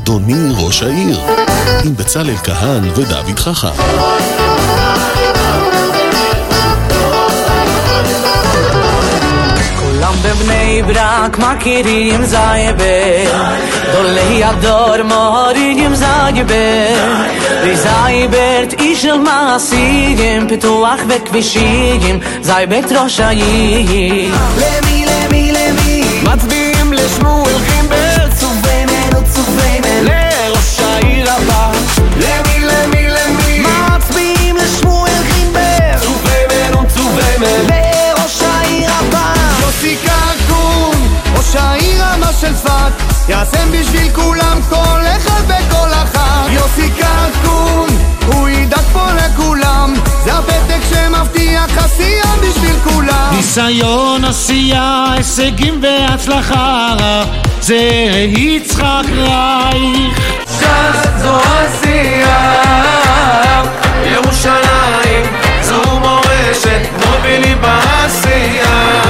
אדוני ראש העיר, עם בצלאל כהן ודוד חכם. כולם בבני ברק מכירים זייבר, דולי הדור מורים זייבר, וזייברת איש של מעשים, פיתוח וכבישים, זייברת ראש העיר. למי מצביעים לשמואל גרינברג, צוביימנו לראש העיר הבא. למי מצביעים לשמואל גרינברג, צוביימנו לראש העיר הבא. יוסי קרקון, ראש העיר הבא של צפת, יעשם בשביל כולם כל אחד וכל אחת. יוסי קרקון, הוא ידאג פה לכולם, זה הפתק שמבטיח עשייה בשביל כולם. ניסיון עשייה, הישגים והצלחה, זה יצחק רייך. ש"ס זו עשייה, ירושלים זו מורשת, מובילים בעשייה.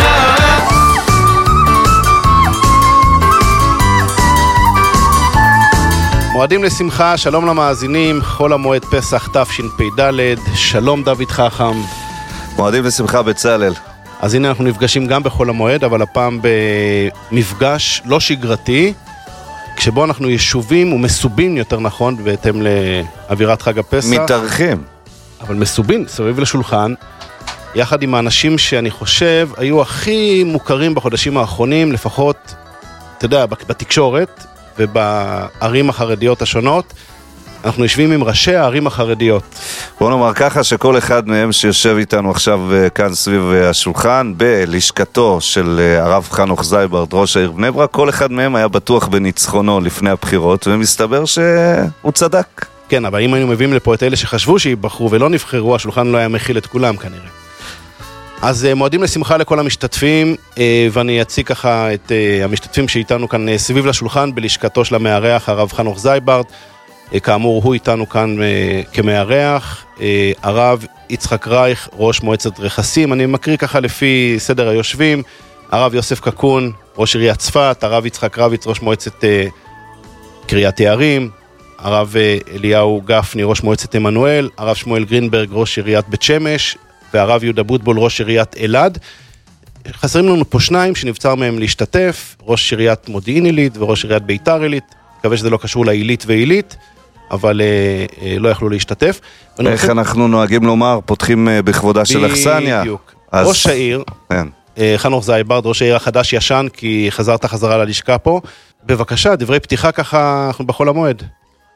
מועדים לשמחה, שלום למאזינים, חול המועד פסח תשפ"ד, שלום דוד חכם. מועדים לשמחה בצלאל. אז הנה אנחנו נפגשים גם בחול המועד, אבל הפעם במפגש לא שגרתי, כשבו אנחנו יישובים ומסובים יותר נכון, בהתאם לאווירת חג הפסח. מתארחים. אבל מסובים, סביב לשולחן, יחד עם האנשים שאני חושב היו הכי מוכרים בחודשים האחרונים, לפחות, אתה יודע, בתקשורת, ובערים החרדיות השונות, אנחנו יושבים עם ראשי הערים החרדיות. בוא נאמר ככה שכל אחד מהם שיושב איתנו עכשיו כאן סביב השולחן, בלשכתו של הרב חנוך זייברד, ראש העיר בני ברק, כל אחד מהם היה בטוח בניצחונו לפני הבחירות, ומסתבר שהוא צדק. כן, אבל אם היינו מביאים לפה את אלה שחשבו שיבחרו ולא נבחרו, השולחן לא היה מכיל את כולם כנראה. אז מועדים לשמחה לכל המשתתפים, ואני אציג ככה את המשתתפים שאיתנו כאן סביב לשולחן בלשכתו של המארח, הרב חנוך זייברד. כאמור, הוא איתנו כאן כמארח, הרב יצחק רייך, ראש מועצת רכסים. אני מקריא ככה לפי סדר היושבים: הרב יוסף קקון, ראש עיריית צפת, הרב יצחק רביץ, ראש מועצת קריית יערים, הרב אליהו גפני, ראש מועצת עמנואל, הרב שמואל גרינברג, ראש עיריית בית שמש, והרב יהודה בוטבול, ראש עיריית אלעד. חסרים לנו פה שניים שנבצר מהם להשתתף, ראש עיריית מודיעין עילית וראש עיריית ביתר עילית. מקווה שזה לא קשור לעילית ועילית, אבל לא יכלו להשתתף. איך אנחנו נוהגים לומר, פותחים בכבודה של אכסניה. בדיוק. ראש העיר, חנוך זייברד, ראש העיר החדש ישן, כי חזרת חזרה ללשכה פה. בבקשה, דברי פתיחה ככה, אנחנו בחול המועד.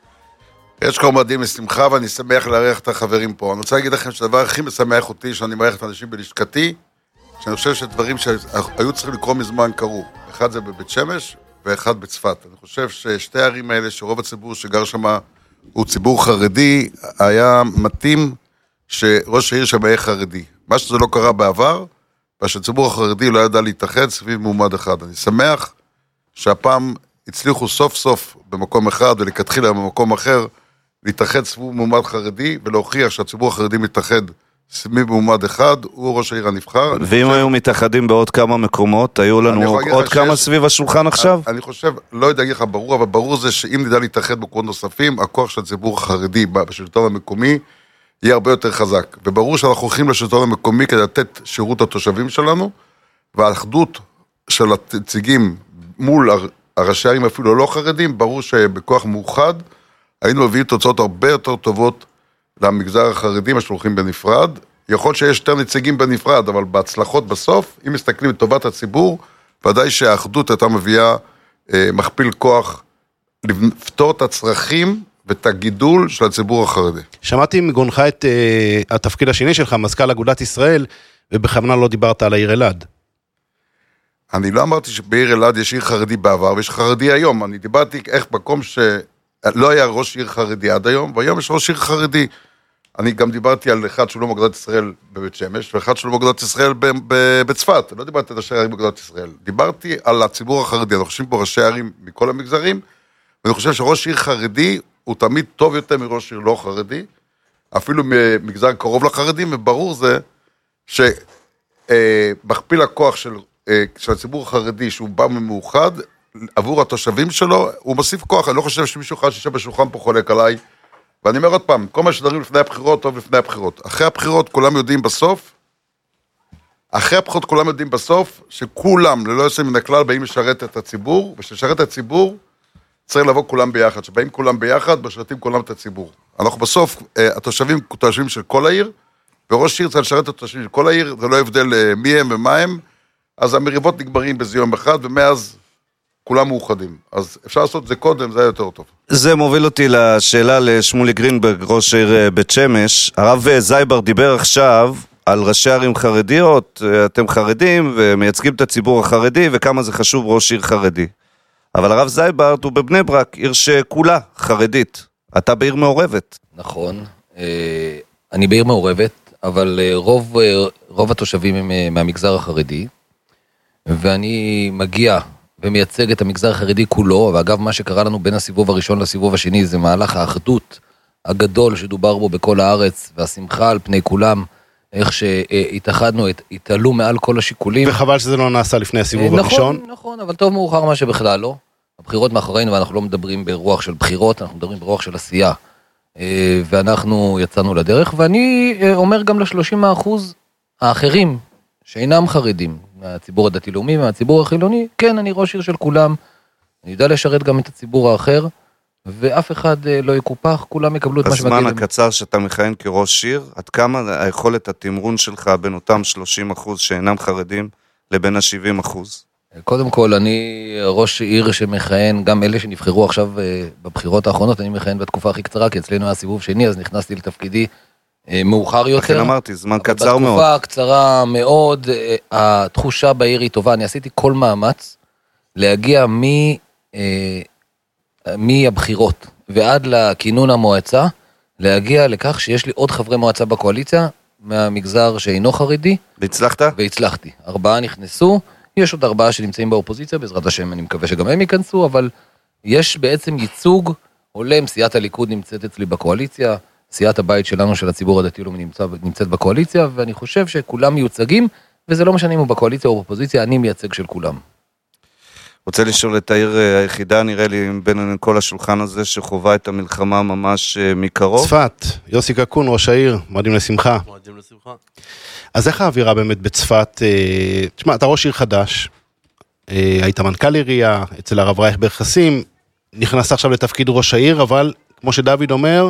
יש כל מועדים לשמחה, ואני שמח לארח את החברים פה. אני רוצה להגיד לכם שהדבר הכי משמח אותי, שאני מארח את האנשים בלשכתי, שאני חושב שדברים שהיו צריכים לקרוא מזמן קרו. אחד זה בבית שמש, ואחד בצפת. אני חושב ששתי הערים האלה, שרוב הציבור שגר שם הוא ציבור חרדי, היה מתאים שראש העיר שם יהיה חרדי. מה שזה לא קרה בעבר, ושהציבור החרדי לא ידע להתאחד סביב מועמד אחד. אני שמח שהפעם הצליחו סוף סוף במקום אחד, ולכתחילה במקום אחר, להתאחד סביב מועמד חרדי, ולהוכיח שהציבור החרדי מתאחד סביב מועמד אחד, הוא ראש העיר הנבחר. ואם היו מתאחדים בעוד כמה מקומות, היו לנו עוד כמה סביב השולחן עכשיו? אני חושב, לא יודע להגיד לך ברור, אבל ברור זה שאם נדע להתאחד בקורות נוספים, הכוח של הציבור החרדי בשלטון המקומי יהיה הרבה יותר חזק. וברור שאנחנו הולכים לשלטון המקומי כדי לתת שירות לתושבים שלנו, והאחדות של הנציגים מול הראשי הערים אפילו לא חרדים, ברור שבכוח מאוחד היינו מביאים תוצאות הרבה יותר טובות למגזר החרדי, מה שהולכים בנפרד. יכול שיש יותר נציגים בנפרד, אבל בהצלחות בסוף, אם מסתכלים לטובת הציבור, ודאי שהאחדות הייתה מביאה מכפיל כוח לפתור את הצרכים ואת הגידול של הציבור החרדי. שמעתי מגונך את התפקיד השני שלך, מזכ"ל אגודת ישראל, ובכוונה לא דיברת על העיר אלעד. אני לא אמרתי שבעיר אלעד יש עיר חרדי בעבר, ויש חרדי היום. אני דיברתי איך מקום שלא היה ראש עיר חרדי עד היום, והיום יש ראש עיר חרדי. אני גם דיברתי על אחד שלום אגודת ישראל בבית שמש, ואחד שלום אגודת ישראל בצפת. לא דיברתי על ראשי הערים באגודת ישראל. דיברתי על הציבור החרדי. אנחנו חושבים פה ראשי הערים מכל המגזרים, ואני חושב שראש עיר חרדי הוא תמיד טוב יותר מראש עיר לא חרדי, אפילו ממגזר קרוב לחרדים, וברור זה שמכפיל הכוח של הציבור החרדי, שהוא בא ממאוחד, עבור התושבים שלו, הוא מוסיף כוח, אני לא חושב שמישהו אחד שישב בשולחן פה חולק עליי, ואני אומר עוד פעם, כל מה שדברים לפני הבחירות, טוב לפני הבחירות. אחרי הבחירות כולם יודעים בסוף, שכולם, ללא יוצא מן הכלל, באים לשרת את הציבור, ושלשרת את הציבור, צריך לבוא כולם ביחד. שבאים כולם ביחד, משרתים כולם את הציבור. אנחנו בסוף, התושבים של כל העיר, וראש עיר צריך לשרת את התושבים של כל העיר, זה לא הבדל מי הם ומה הם, אז המריבות נגמרים בזה יום אחד, ומאז כולם מאוחדים. אז אפשר לעשות את זה קודם, זה היה יותר טוב. זה מוביל אותי לשאלה לשמולי גרינברג, ראש עיר בית שמש. הרב זייבר דיבר עכשיו על ראשי ערים חרדיות, אתם חרדים ומייצגים את הציבור החרדי, וכמה זה חשוב ראש עיר חרדי. אבל הרב זייבר הוא בבני ברק, עיר שכולה חרדית. אתה בעיר מעורבת. נכון, אני בעיר מעורבת, אבל רוב התושבים הם מהמגזר החרדי, ואני מגיע ומייצג את המגזר החרדי כולו, ואגב מה שקרה לנו בין הסיבוב הראשון לסיבוב השני, זה מהלך האחדות הגדול שדובר בו בכל הארץ, והשמחה על פני כולם, איך שהתאחדנו, התעלו מעל כל השיקולים. וחבל שזה לא נעשה לפני הסיבוב הראשון. נכון, אבל טוב מאוחר מה שבכלל לא. הבחירות מאחורינו, ואנחנו לא מדברים ברוח של בחירות, אנחנו מדברים ברוח של עשייה. ואנחנו יצאנו לדרך, ואני אומר גם ל30% האחרים, שאינם חרדים, מהציבור הדתי-לאומי, מהציבור החילוני, כן, אני ראש עיר של כולם, אני יודע לשרת גם את הציבור האחר, ואף אחד לא יקופח, כולם יקבלו את מה שמגיע. בזמן הקצר שאתה מכהן כראש עיר, עד כמה היכולת התמרון שלך בין אותם 30% שאינם חרדים, לבין ה-70%? קודם כל, אני ראש עיר שמכהן, גם אלה שנבחרו עכשיו בבחירות האחרונות, אני מכהן בתקופה הכי קצרה, כי אצלנו היה סיבוב שני, אז נכנסתי לתפקידי מאוחר יותר. לכן אמרתי, זמן קצר מאוד. בתקופה קצרה מאוד, התחושה בעיר היא טובה, אני עשיתי כל מאמץ להגיע מהבחירות ועד לכינון המועצה, להגיע לכך שיש לי עוד חברי מועצה בקואליציה, מהמגזר שאינו חרדי. והצלחת? והצלחתי. 4 נכנסו, יש עוד 4 שנמצאים באופוזיציה, בעזרת השם אני מקווה שגם הם ייכנסו, אבל יש בעצם ייצוג הולם, סיעת הליכוד נמצאת אצלי בקואליציה, סיעת הבית שלנו של הציבור הדתי-לאומי נמצאת בקואליציה, ואני חושב שכולם מיוצגים, וזה לא משנה אם הוא בקואליציה או באופוזיציה, אני מייצג של כולם. רוצה לשאול את העיר היחידה, נראה לי, בין כל השולחן הזה, שחובה את המלחמה ממש מקרוב. צפת, יוסי קקון, ראש העיר, מועדים לשמחה. מועדים לשמחה. אז איך האווירה באמת בצפת? תשמע, אתה ראש עיר חדש, היית מנכ"ל עירייה, אצל הרב רייך ברכסים, נכנס עכשיו לתפקיד ראש העיר, אבל כמו שדוד אומר,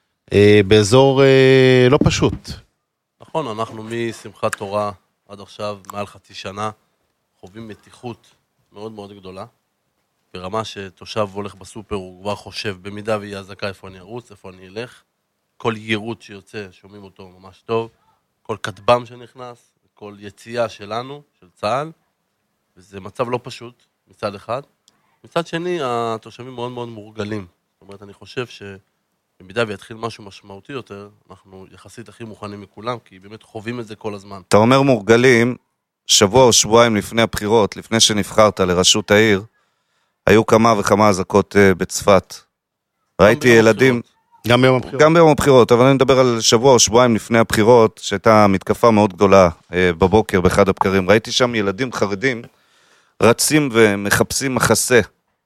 באזור לא פשוט. נכון, אנחנו משמחת תורה עד עכשיו, מעל חצי שנה, חווים מתיחות מאוד מאוד גדולה, ברמה שתושב הולך בסופר, הוא כבר חושב במידה ויהיה הזקה איפה אני ארוץ, איפה אני אלך, כל יירוט שיוצא, שומעים אותו ממש טוב, כל כתבם שנכנס, כל יציאה שלנו, של צה"ל, וזה מצב לא פשוט, מצד אחד. מצד שני, התושבים מאוד מאוד מורגלים. זאת אומרת, אני חושב שבמידה ויתחיל משהו משמעותי יותר, אנחנו יחסית הכי מוכנים מכולם, כי באמת חווים את זה כל הזמן. אתה אומר מורגלים, שבוע או שבועיים לפני הבחירות, לפני שנבחרת לראשות העיר, היו כמה וכמה אזעקות בצפת. ראיתי ילדים... גם ביום הבחירות. גם ביום הבחירות, אבל אני מדבר על שבוע או שבועיים לפני הבחירות, שהייתה מתקפה מאוד גדולה בבוקר באחד הבקרים. ראיתי שם ילדים חרדים רצים ומחפשים מחסה,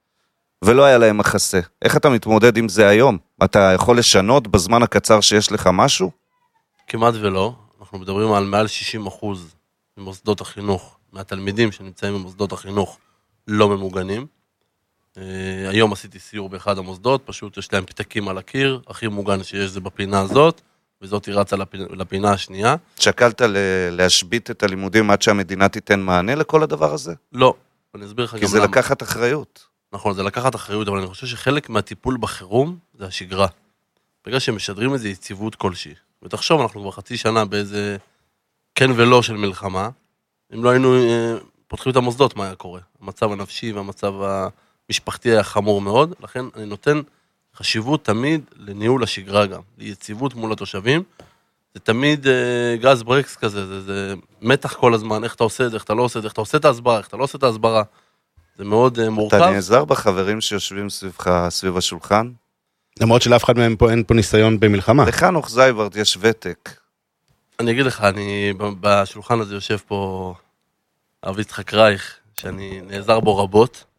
ולא היה להם מחסה. איך אתה מתמודד עם זה היום? אתה יכול לשנות בזמן הקצר שיש לך משהו? כמעט ולא. אנחנו מדברים על מעל 60% ממוסדות החינוך, מהתלמידים שנמצאים במוסדות החינוך לא ממוגנים. היום עשיתי סיור באחד המוסדות, פשוט יש להם פתקים על הקיר, הכי מוגן שיש זה בפינה הזאת, וזאת היא רצה לפינה השנייה. שקלת להשבית את הלימודים עד שהמדינה תיתן מענה לכל הדבר הזה? לא, אני אסביר לך גם למה. כי זה לקחת אחריות. נכון, זה לקחת אחריות, אבל אני חושב שחלק מהטיפול בחירום זה השגרה. בגלל שהם משדרים איזו יציבות כלשהי. ותחשוב, אנחנו כבר חצי שנה באיזה כן ולא של מלחמה, אם לא היינו פותחים את המוסדות, מה היה קורה? המצב הנפשי והמצב המשפחתי היה חמור מאוד, לכן אני נותן חשיבות תמיד לניהול השגרה גם, ליציבות מול התושבים, זה תמיד גז ברקס כזה, זה מתח כל הזמן, איך אתה עושה את זה, איך אתה לא עושה את זה, איך אתה עושה את ההסברה, איך אתה לא עושה את ההסברה, זה מאוד מורכב. אתה נעזר בחברים שיושבים סביב השולחן? למרות שלאף אחד מהם אין פה ניסיון במלחמה. לחנוך זייברד יש ותק. אני אגיד לך, אני בשולחן הזה יושב פה הרב יצחק רייך, שאני נעזר בו רבות,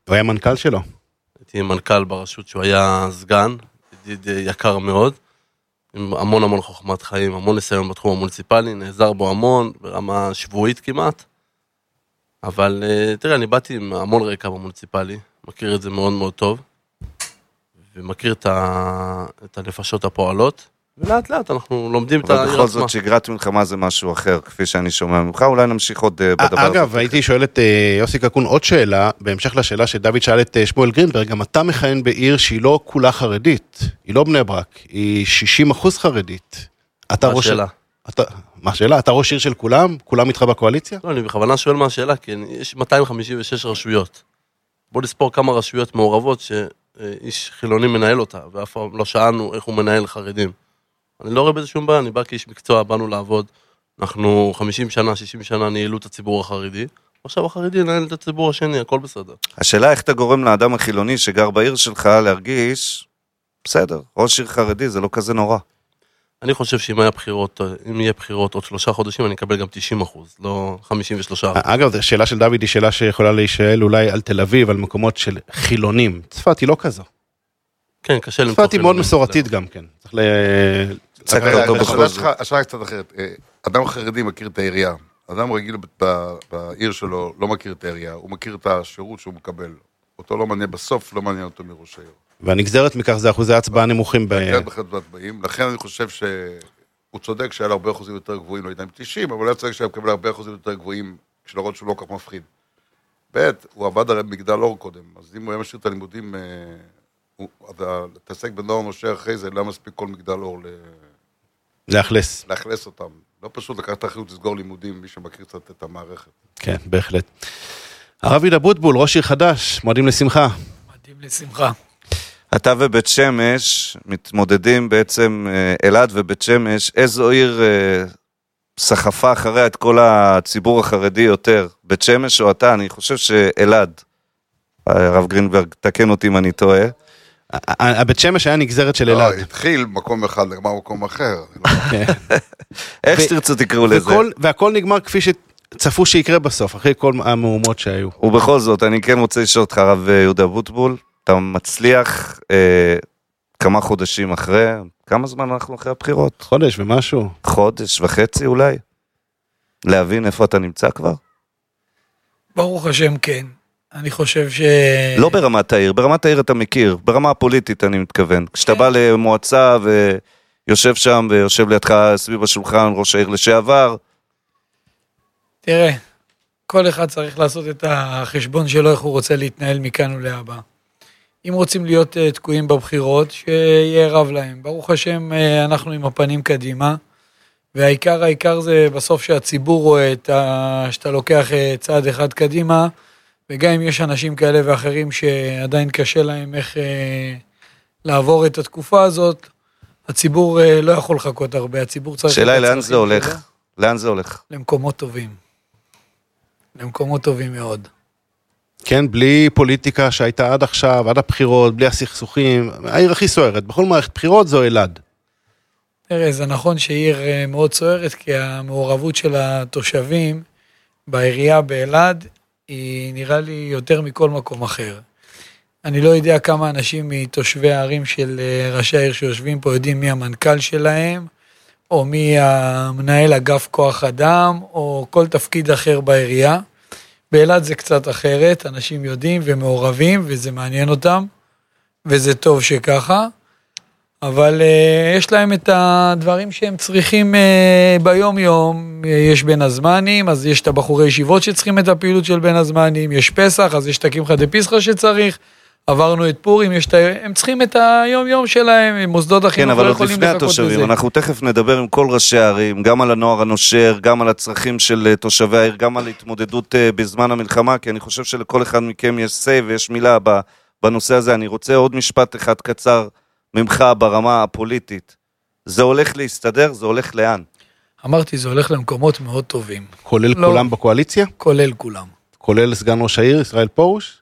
הוא היה מנכ"ל שלו. הייתי מנכ"ל ברשות שהוא היה סגן, ידיד יקר מאוד, עם המון חוכמת חיים, המון ניסיון בתחום המוניציפלי, נעזר בו המון, ברמה שבועית כמעט. אבל תראה, אני באתי עם המון רקע במוניציפלי, מכיר את זה מאוד מאוד טוב, ומכיר את הנפשות הפועלות, ולאט לאט אנחנו לומדים את העיר עצמה. אבל בכל זאת שגרת מלחמה זה משהו אחר, כפי שאני שומע ממך, אולי נמשיך עוד בדבר הזה. אגב, הייתי שואל את יוסי קקון עוד שאלה, בהמשך לשאלה שדוד שאל את שמואל גרינברג, גם אתה מכהן בעיר שהיא לא כולה חרדית, היא לא בני ברק, היא 60% חרדית. מה השאלה? מה השאלה? אתה ראש עיר של כולם? כולם איתך בקואליציה? לא, אני בכוונה שואל מה השאלה, כי יש 256 רשויות. בוא נספור כמה רשויות מעורבות שאיש חילוני מנהל אותה, ואף פעם לא שאלנו איך הוא מנהל חרדים. אני לא רואה בזה שום בעיה, אני בא כאיש מקצוע, באנו לעבוד, אנחנו 50 שנה, 60 שנה ניהלו את הציבור החרדי, עכשיו החרדי נהל את הציבור השני, הכל בסדר. השאלה איך אתה גורם לאדם החילוני שגר בעיר שלך להרגיש, בסדר, ראש עיר חרדי זה לא כזה נורא. אני חושב שאם יהיה בחירות עוד 3 חודשים, אני אקבל גם 90%, לא 53%. אגב, השאלה של דוד היא שאלה שיכולה להישאל אולי על תל אביב, על מקומות של חילונים. צפת היא לא כזו. כן, קשה למצוא. צפת היא מאוד מסורתית גם כן. צריך השאלה קצת אחרת. אדם חרדי מכיר את העירייה. אדם רגיל בעיר שלו לא מכיר את העירייה, הוא מכיר את השירות שהוא מקבל. אותו לא מעניין בסוף, לא מעניין אותו מראש העיר. והנגזרת מכך זה אחוזי הצבעה נמוכים. לכן אני חושב שהוא צודק שהיה לו הרבה אחוזים יותר גבוהים, לא יודע אם 90, אבל הוא צודק שהיה מקבל הרבה אחוזים יותר גבוהים, שלראות שהוא לא כך מפחיד. הוא עבד על מגדל אור קודם, אז אם הוא היה משאיר את הלימודים, תעסק בנוער נושר אחרי זה, לא מספיק כל מגדל אור לאכלס אותם. לא פשוט לקחת את האחריות לסגור לימודים, מי שמכיר קצת את המערכת. כן, בהחלט. הרב יהודה בוטבול, ראש עיר חדש, מועדים לשמחה. מועדים לשמחה. אתה ובית שמש מתמודדים בעצם, אלעד ובית שמש, איזו עיר סחפה אחריה את כל הציבור החרדי יותר, בית שמש או אתה? אני חושב שאלעד, הרב גרינברג, תקן אותי אם אני טועה. הבית שמש היה נגזרת של אלעד. התחיל מקום אחד, נגמר מקום אחר. איך שתרצו תקראו לזה? והכל נגמר כפי שצפו שיקרה בסוף, אחרי כל המהומות שהיו. ובכל זאת, אני כן רוצה לשאול אותך, הרב יהודה בוטבול, אתה מצליח כמה חודשים אחרי, כמה זמן אנחנו אחרי הבחירות? חודש ומשהו. חודש וחצי אולי? להבין איפה אתה נמצא כבר? ברוך השם כן. אני חושב לא ברמת העיר, ברמת העיר אתה מכיר, ברמה הפוליטית אני מתכוון. כשאתה בא למועצה ויושב שם ויושב לידך סביב השולחן, ראש העיר לשעבר. תראה, כל אחד צריך לעשות את החשבון שלו, איך הוא רוצה להתנהל מכאן ולהבא. אם רוצים להיות תקועים בבחירות, שיהיה רב להם. ברוך השם, אנחנו עם הפנים קדימה, והעיקר זה בסוף שהציבור רואה שאתה לוקח צעד אחד קדימה, וגם אם יש אנשים כאלה ואחרים שעדיין קשה להם איך לעבור את התקופה הזאת, הציבור לא יכול לחכות הרבה, הציבור צריך... שאלה, לאן זה הולך? לאן זה הולך? למקומות טובים. למקומות טובים מאוד. כן, בלי פוליטיקה שהייתה עד עכשיו, עד הבחירות, בלי הסכסוכים, העיר הכי סוערת, בכל מערכת בחירות זו אלעד. תראה, זה נכון שעיר מאוד סוערת, כי המעורבות של התושבים בעירייה באלעד, היא נראה לי יותר מכל מקום אחר. אני לא יודע כמה אנשים מתושבי הערים של ראשי העיר שיושבים פה יודעים מי המנכ"ל שלהם, או מי המנהל אגף כוח אדם, או כל תפקיד אחר בעירייה. באלעד זה קצת אחרת, אנשים יודעים ומעורבים, וזה מעניין אותם, וזה טוב שככה, אבל יש להם את הדברים שהם צריכים ביום יום, יש בין הזמנים, אז יש את הבחורי ישיבות שצריכים את הפעילות של בין הזמנים, יש פסח, אז יש את הקמחא דפסחא שצריך, עברנו את פורים, הם צריכים את היום יום שלהם, מוסדות החינוך לא יכולים לחכות לזה. התושבים, אנחנו תכף נדבר עם כל ראשי הערים, גם על הנוער הנושר, גם על הצרכים של תושבי העיר, גם על התמודדות בזמן המלחמה, כי אני חושב שלכל אחד מכם יש say ויש מילה בנושא הזה. אני רוצה עוד משפט אחד קצר ממך ברמה הפוליטית. זה הולך להסתדר, זה הולך לאן? אמרתי, זה הולך למקומות מאוד טובים. כולל כולם בקואליציה? כולל כולם. כולל סגן ראש העיר, ישראל פרוש?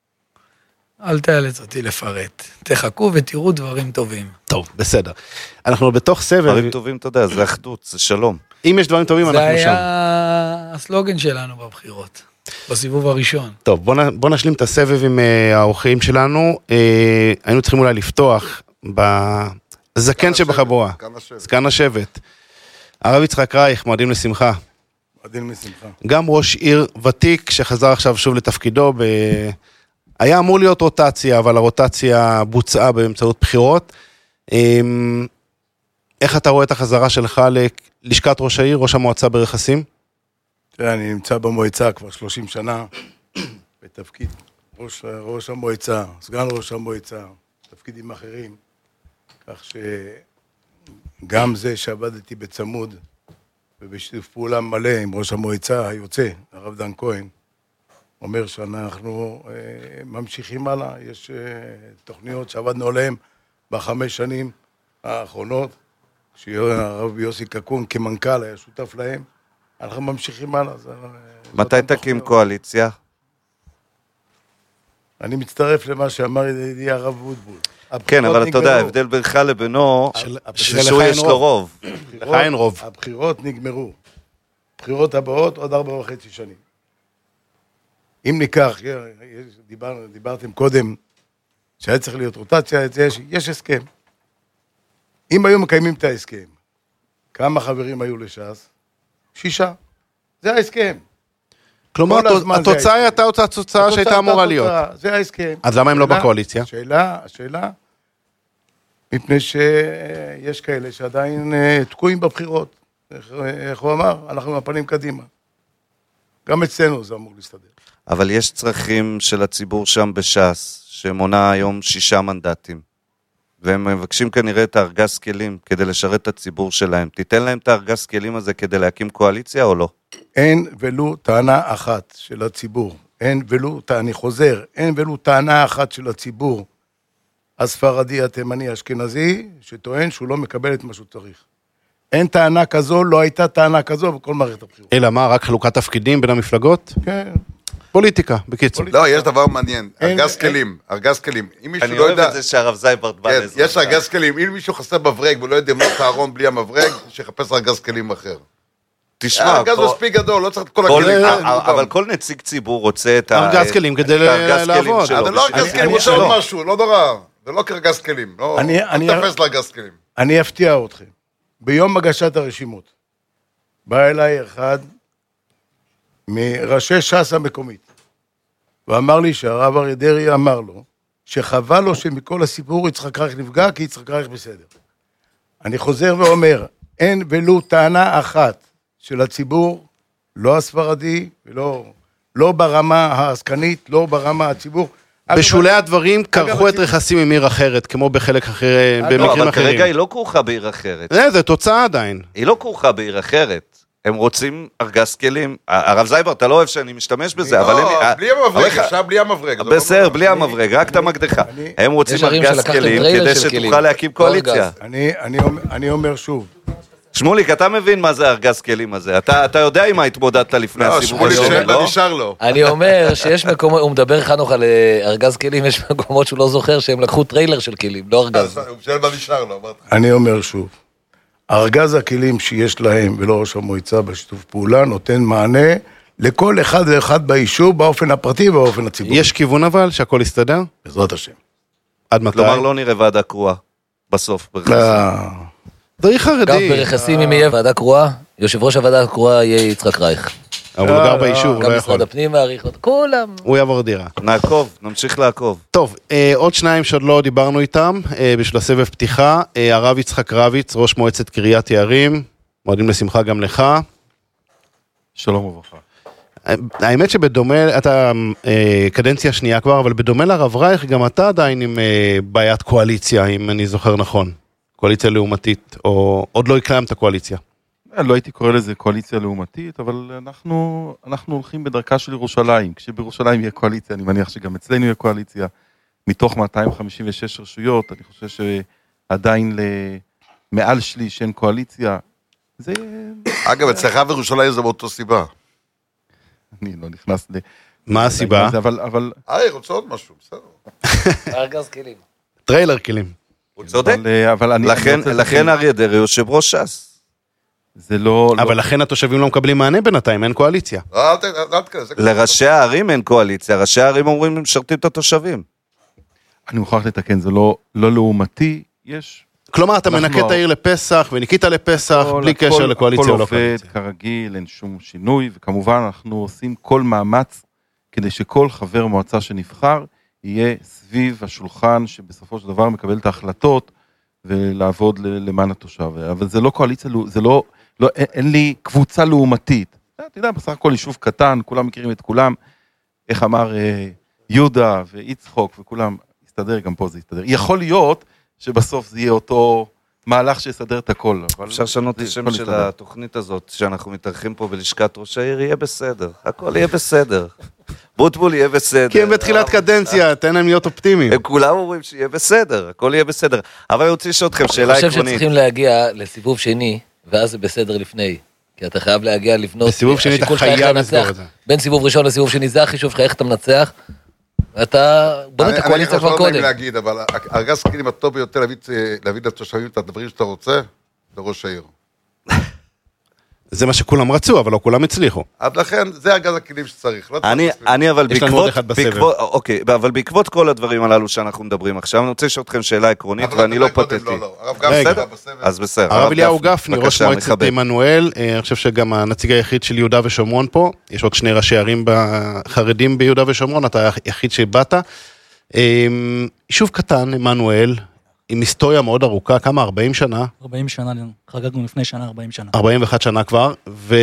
אל תאלץ אותי לפרט. תחכו ותראו דברים טובים. טוב, בסדר. אנחנו בתוך סבב. דברים טובים, אתה יודע, זה אחדות, זה שלום. אם יש דברים טובים, אנחנו שם. זה היה הסלוגן שלנו בבחירות. בסיבוב הראשון. טוב, בוא נשלים את הסבב עם האורחים שלנו. היינו צריכים אולי לפתוח בזקן שבחבורה, זקן השבט. הרב יצחק רייך, מועדים לשמחה. מועדים לשמחה. גם ראש עיר ותיק שחזר עכשיו שוב לתפקידו. היה אמור להיות רוטציה, אבל הרוטציה בוצעה באמצעות בחירות. איך אתה רואה את החזרה שלך ללשכת ראש העיר, ראש המועצה ברכסים? תראה, אני נמצא במועצה כבר 30 שנה, בתפקיד ראש המועצה, סגן ראש המועצה, תפקידים אחרים, כך שגם זה שעבדתי בצמוד ובשיתוף פעולה מלא עם ראש המועצה היוצא, הרב דן כהן, אומר שאנחנו ממשיכים הלאה, יש תוכניות שעבדנו עליהן ב5 שנים האחרונות, כשהרב יוסי קקון כמנכ"ל היה שותף להם, אנחנו ממשיכים הלאה. מתי תקים קואליציה? אני מצטרף למה שאמר ידידי הרב בוטבול. כן, אבל אתה יודע, ההבדל בינך לבינו, שהוא יש לו רוב. לך אין רוב. הבחירות נגמרו. הבחירות הבאות עוד 4.5 שנים. אם ניקח, דיברתם קודם, שהיה צריך להיות רוטציה, יש הסכם. אם היו מקיימים את ההסכם, כמה חברים היו לש"ס? 6. זה ההסכם. כלומר, התוצאה הייתה אותה תוצאה שהייתה אמורה להיות. זה ההסכם. אז למה הם לא בקואליציה? השאלה, מפני שיש כאלה שעדיין תקועים בבחירות. איך הוא אמר? אנחנו עם הפנים קדימה. גם אצלנו זה אמור להסתדר. אבל יש צרכים של הציבור שם בש"ס, שמונה היום 6 מנדטים. והם מבקשים כנראה את הארגז כלים כדי לשרת את הציבור שלהם. תיתן להם את הארגז כלים הזה כדי להקים קואליציה או לא? אין ולו טענה אחת של הציבור. אני חוזר, אין ולו טענה אחת של הציבור, הספרדי, התימני, האשכנזי, שטוען שהוא לא מקבל את מה שהוא צריך. אין טענה כזו, לא הייתה טענה כזו בכל מערכת הבחירות. אלא מה, רק חלוקת תפקידים בין המפלגות? כן. פוליטיקה, בקיצור. לא, יש דבר מעניין, ארגז כלים, ארגז כלים. אני אוהב את זה שהרב זייברט בא לזה. יש ארגז כלים, אם מישהו חסר מברג ולא יודע מה הארון בלי המברג, שיחפש ארגז כלים אחר. תשמע, הארגז מספיק גדול, לא צריך את כל הכלים. אבל כל נציג ציבור רוצה את ארגז כלים כדי לעבוד. זה לא ארגז כלים, הוא עושה עוד משהו, לא נורא. זה לא כארגז כלים, לא תפס לארגז כלים. אני אפתיע אתכם. ביום הגשת הרשימות, בא אליי אחד מראשי ש"ס המקומית, ואמר לי שהרב אריה דרעי אמר לו, שחבל לו שמכל הסיפור יצחק רייך נפגע, כי יצחק רייך בסדר. אני חוזר ואומר, אין ולו טענה אחת של הציבור, לא הספרדי, לא ברמה העסקנית, לא ברמה הציבור. בשולי הדברים קרחו את רכסים עם עיר אחרת, כמו בחלק אחר, במקרים אחרים. אבל כרגע היא לא כרוכה בעיר אחרת. זה תוצאה עדיין. היא לא כרוכה בעיר אחרת. הם רוצים ארגז כלים. הרב זייברט, אתה לא אוהב שאני משתמש בזה, אבל הם... בלי המברג, עכשיו בלי המברג. בסדר, בלי המברג, רק את המקדחה. הם רוצים ארגז כלים כדי שתוכל להקים קואליציה. אני אומר שוב. שמוליק, אתה מבין מה זה ארגז כלים הזה? אתה יודע עם מה התמודדת לפני הסיבוב השני, לא? נשאר לו. אני אומר שיש מקומות, הוא מדבר חנוך על ארגז כלים, יש מקומות שהוא לא זוכר שהם לקחו טריילר של כלים, לא ארגז. הוא שואל מה נשאר לו, אמרת. אני אומר שוב, ארגז הכלים שיש להם ולא ראש המועצה בשיתוף פעולה נותן מענה לכל אחד ואחד ביישוב באופן הפרטי ובאופן הציבורי. יש כיוון אבל שהכל יסתדר? בעזרת השם. עד מתי? כלומר לא נראה ועדה קרואה בסוף. דרי חרדי. גם ברכסים אם יהיה ועדה קרואה, יושב ראש הוועדה הקרואה יהיה יצחק רייך. אבל הוא גר ביישוב, הוא לא גם יכול. משרד הפנים מעריך אותו, כולם. הוא יעבור דירה. נעקוב, נמשיך לעקוב. טוב, עוד 2 שעוד לא דיברנו איתם, בשביל הסבב פתיחה, הרב יצחק רביץ, ראש מועצת קריית יערים, מועדים לשמחה גם לך. שלום וברכה. האמת שבדומה, אתה קדנציה שנייה כבר, אבל בדומה לרב רייך, גם אתה עדיין עם בעיית קואליציה, אם אני זוכר נכון. קואליציה לעומתית, או עוד לא הקלמת הקואליציה. לא הייתי קורא לזה קואליציה לעומתית, אבל אנחנו הולכים בדרכה של ירושלים. כשבירושלים יהיה קואליציה, אני מניח שגם אצלנו יהיה קואליציה. מתוך 256 רשויות, אני חושב שעדיין מעל שליש אין קואליציה. זה... אגב, אצלך בירושלים זה באותו סיבה. אני לא נכנס ל... מה הסיבה? אבל... רוצה עוד משהו, בסדר. ארגז כלים. טריילר כלים. הוא צודק. לכן אריה דרעי יושב ראש ש"ס. זה לא... אבל לכן התושבים לא מקבלים מענה בינתיים, אין קואליציה. לראשי הערים אין קואליציה, ראשי הערים אומרים משרתים את התושבים. אני מוכרח לתקן, זה לא לעומתי, יש... כלומר, אתה מנקה את העיר לפסח, וניקית לפסח, בלי קשר לקואליציה או לא קואליציה. הכל עובד כרגיל, אין שום שינוי, וכמובן אנחנו עושים כל מאמץ, כדי שכל חבר מועצה שנבחר, יהיה סביב השולחן, שבסופו של דבר מקבל את ההחלטות, ולעבוד למען התושב. אבל זה לא קואליציה, זה לא, אין לי קבוצה לעומתית. אתה יודע, בסך הכל יישוב קטן, כולם מכירים את כולם, איך אמר יהודה ויצחוק וכולם, יסתדר, גם פה זה יסתדר. יכול להיות שבסוף זה יהיה אותו מהלך שיסדר את הכל. אפשר לשנות את השם של התוכנית הזאת, שאנחנו מתארחים פה בלשכת ראש העיר, יהיה בסדר, הכל יהיה בסדר. בוטבול יהיה בסדר. כי הם בתחילת קדנציה, תן להם להיות אופטימיים. הם כולם אומרים שיהיה בסדר, הכל יהיה בסדר. אבל אני רוצה לשאול אתכם שאלה עקרונית. אני חושב שצריכים להגיע לסיבוב שני, ואז זה בסדר לפני. כי אתה חייב להגיע לבנות... בסיבוב שני אתה חייב לסגור את זה. בין סיבוב ראשון לסיבוב שני, זה החישוב שלך, איך אתה מנצח, ואתה בונה את הקואליציה כבר קודם. אני לא להגיד, אבל ארגז הכלים הטוב ביותר להביא לתושבים את הדברים שאתה רוצה, לראש העיר. זה מה שכולם רצו, אבל לא כולם הצליחו. אז לכן, זה ארגז הכלים שצריך. אני אבל בעקבות כל הדברים הללו שאנחנו מדברים עכשיו, אני רוצה לשאול אתכם שאלה עקרונית, ואני לא פתטי. הרב גפני, אז בסדר. הרב אליהו גפני, ראש מועצת עמנואל, אני חושב שגם הנציג היחיד של יהודה ושומרון פה, יש עוד 2 ראשי ערים חרדים ביהודה ושומרון, אתה היחיד שבאת. יישוב קטן, עמנואל, עם היסטוריה מאוד ארוכה, כמה? 40 שנה? 40 שנה, חגגנו לפני שנה 40 שנה. 41 שנה כבר,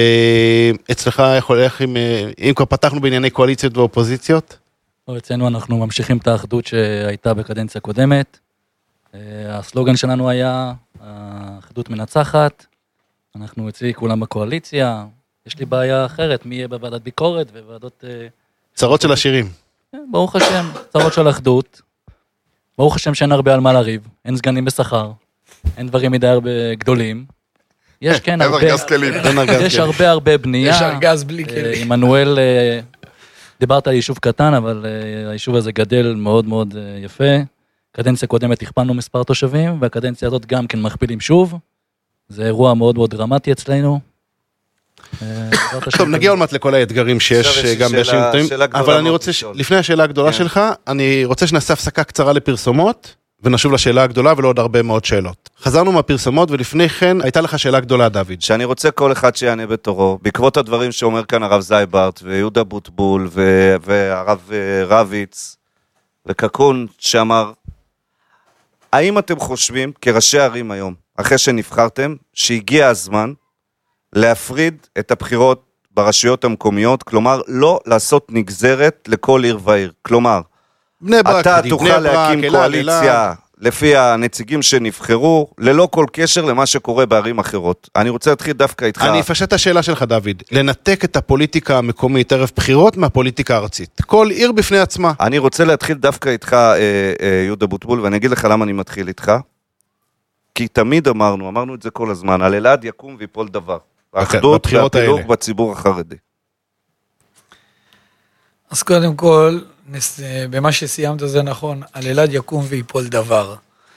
ואצלך יכול איך, אם כבר פתחנו בענייני קואליציות ואופוזיציות? אצלנו אנחנו ממשיכים את האחדות שהייתה בקדנציה קודמת. הסלוגן שלנו היה, האחדות מנצחת, אנחנו אצלי כולם בקואליציה, יש לי בעיה אחרת, מי יהיה בוועדת ביקורת וועדות... צרות של השירים. ברוך השם, צרות של אחדות. ברוך השם שאין הרבה על מה לריב, אין סגנים בשכר, אין דברים מדי הרבה גדולים. יש כן הרבה, יש הרבה בנייה. יש ארגז בלי כלים. עמנואל, דיברת על יישוב קטן, אבל היישוב הזה גדל מאוד מאוד יפה. קדנציה קודמת הכפלנו מספר תושבים, והקדנציה הזאת גם כן מכפילים שוב. זה אירוע מאוד מאוד דרמטי אצלנו. טוב, נגיע עוד מעט לכל האתגרים שיש גם בשינויים, אבל אני רוצה, לפני השאלה הגדולה שלך, אני רוצה שנעשה הפסקה קצרה לפרסומות, ונשוב לשאלה הגדולה ולעוד הרבה מאוד שאלות. חזרנו מהפרסומות, ולפני כן הייתה לך שאלה גדולה, דוד. שאני רוצה כל אחד שיענה בתורו, בעקבות הדברים שאומר כאן הרב זייברט, ויהודה בוטבול, והרב רביץ, וקקון שאמר, האם אתם חושבים, כראשי ערים היום, אחרי שנבחרתם, שהגיע הזמן, להפריד את הבחירות ברשויות המקומיות, כלומר, לא לעשות נגזרת לכל עיר ועיר. כלומר, אתה תוכל להקים קואליציה לפי הנציגים שנבחרו, ללא כל קשר למה שקורה בערים אחרות. אני רוצה להתחיל דווקא איתך. אני אפשט את השאלה שלך, דוד. לנתק את הפוליטיקה המקומית ערב בחירות מהפוליטיקה הארצית. כל עיר בפני עצמה. אני רוצה להתחיל דווקא איתך, יהודה בוטבול, ואני אגיד לך למה אני מתחיל איתך. כי תמיד אמרנו את זה כל הזמן, על אלעד יקום ויפול דבר. האחדות והפילוג בציבור החרדי. אז קודם כל, במה שסיימת זה נכון, על אלעד יקום ויפול דבר.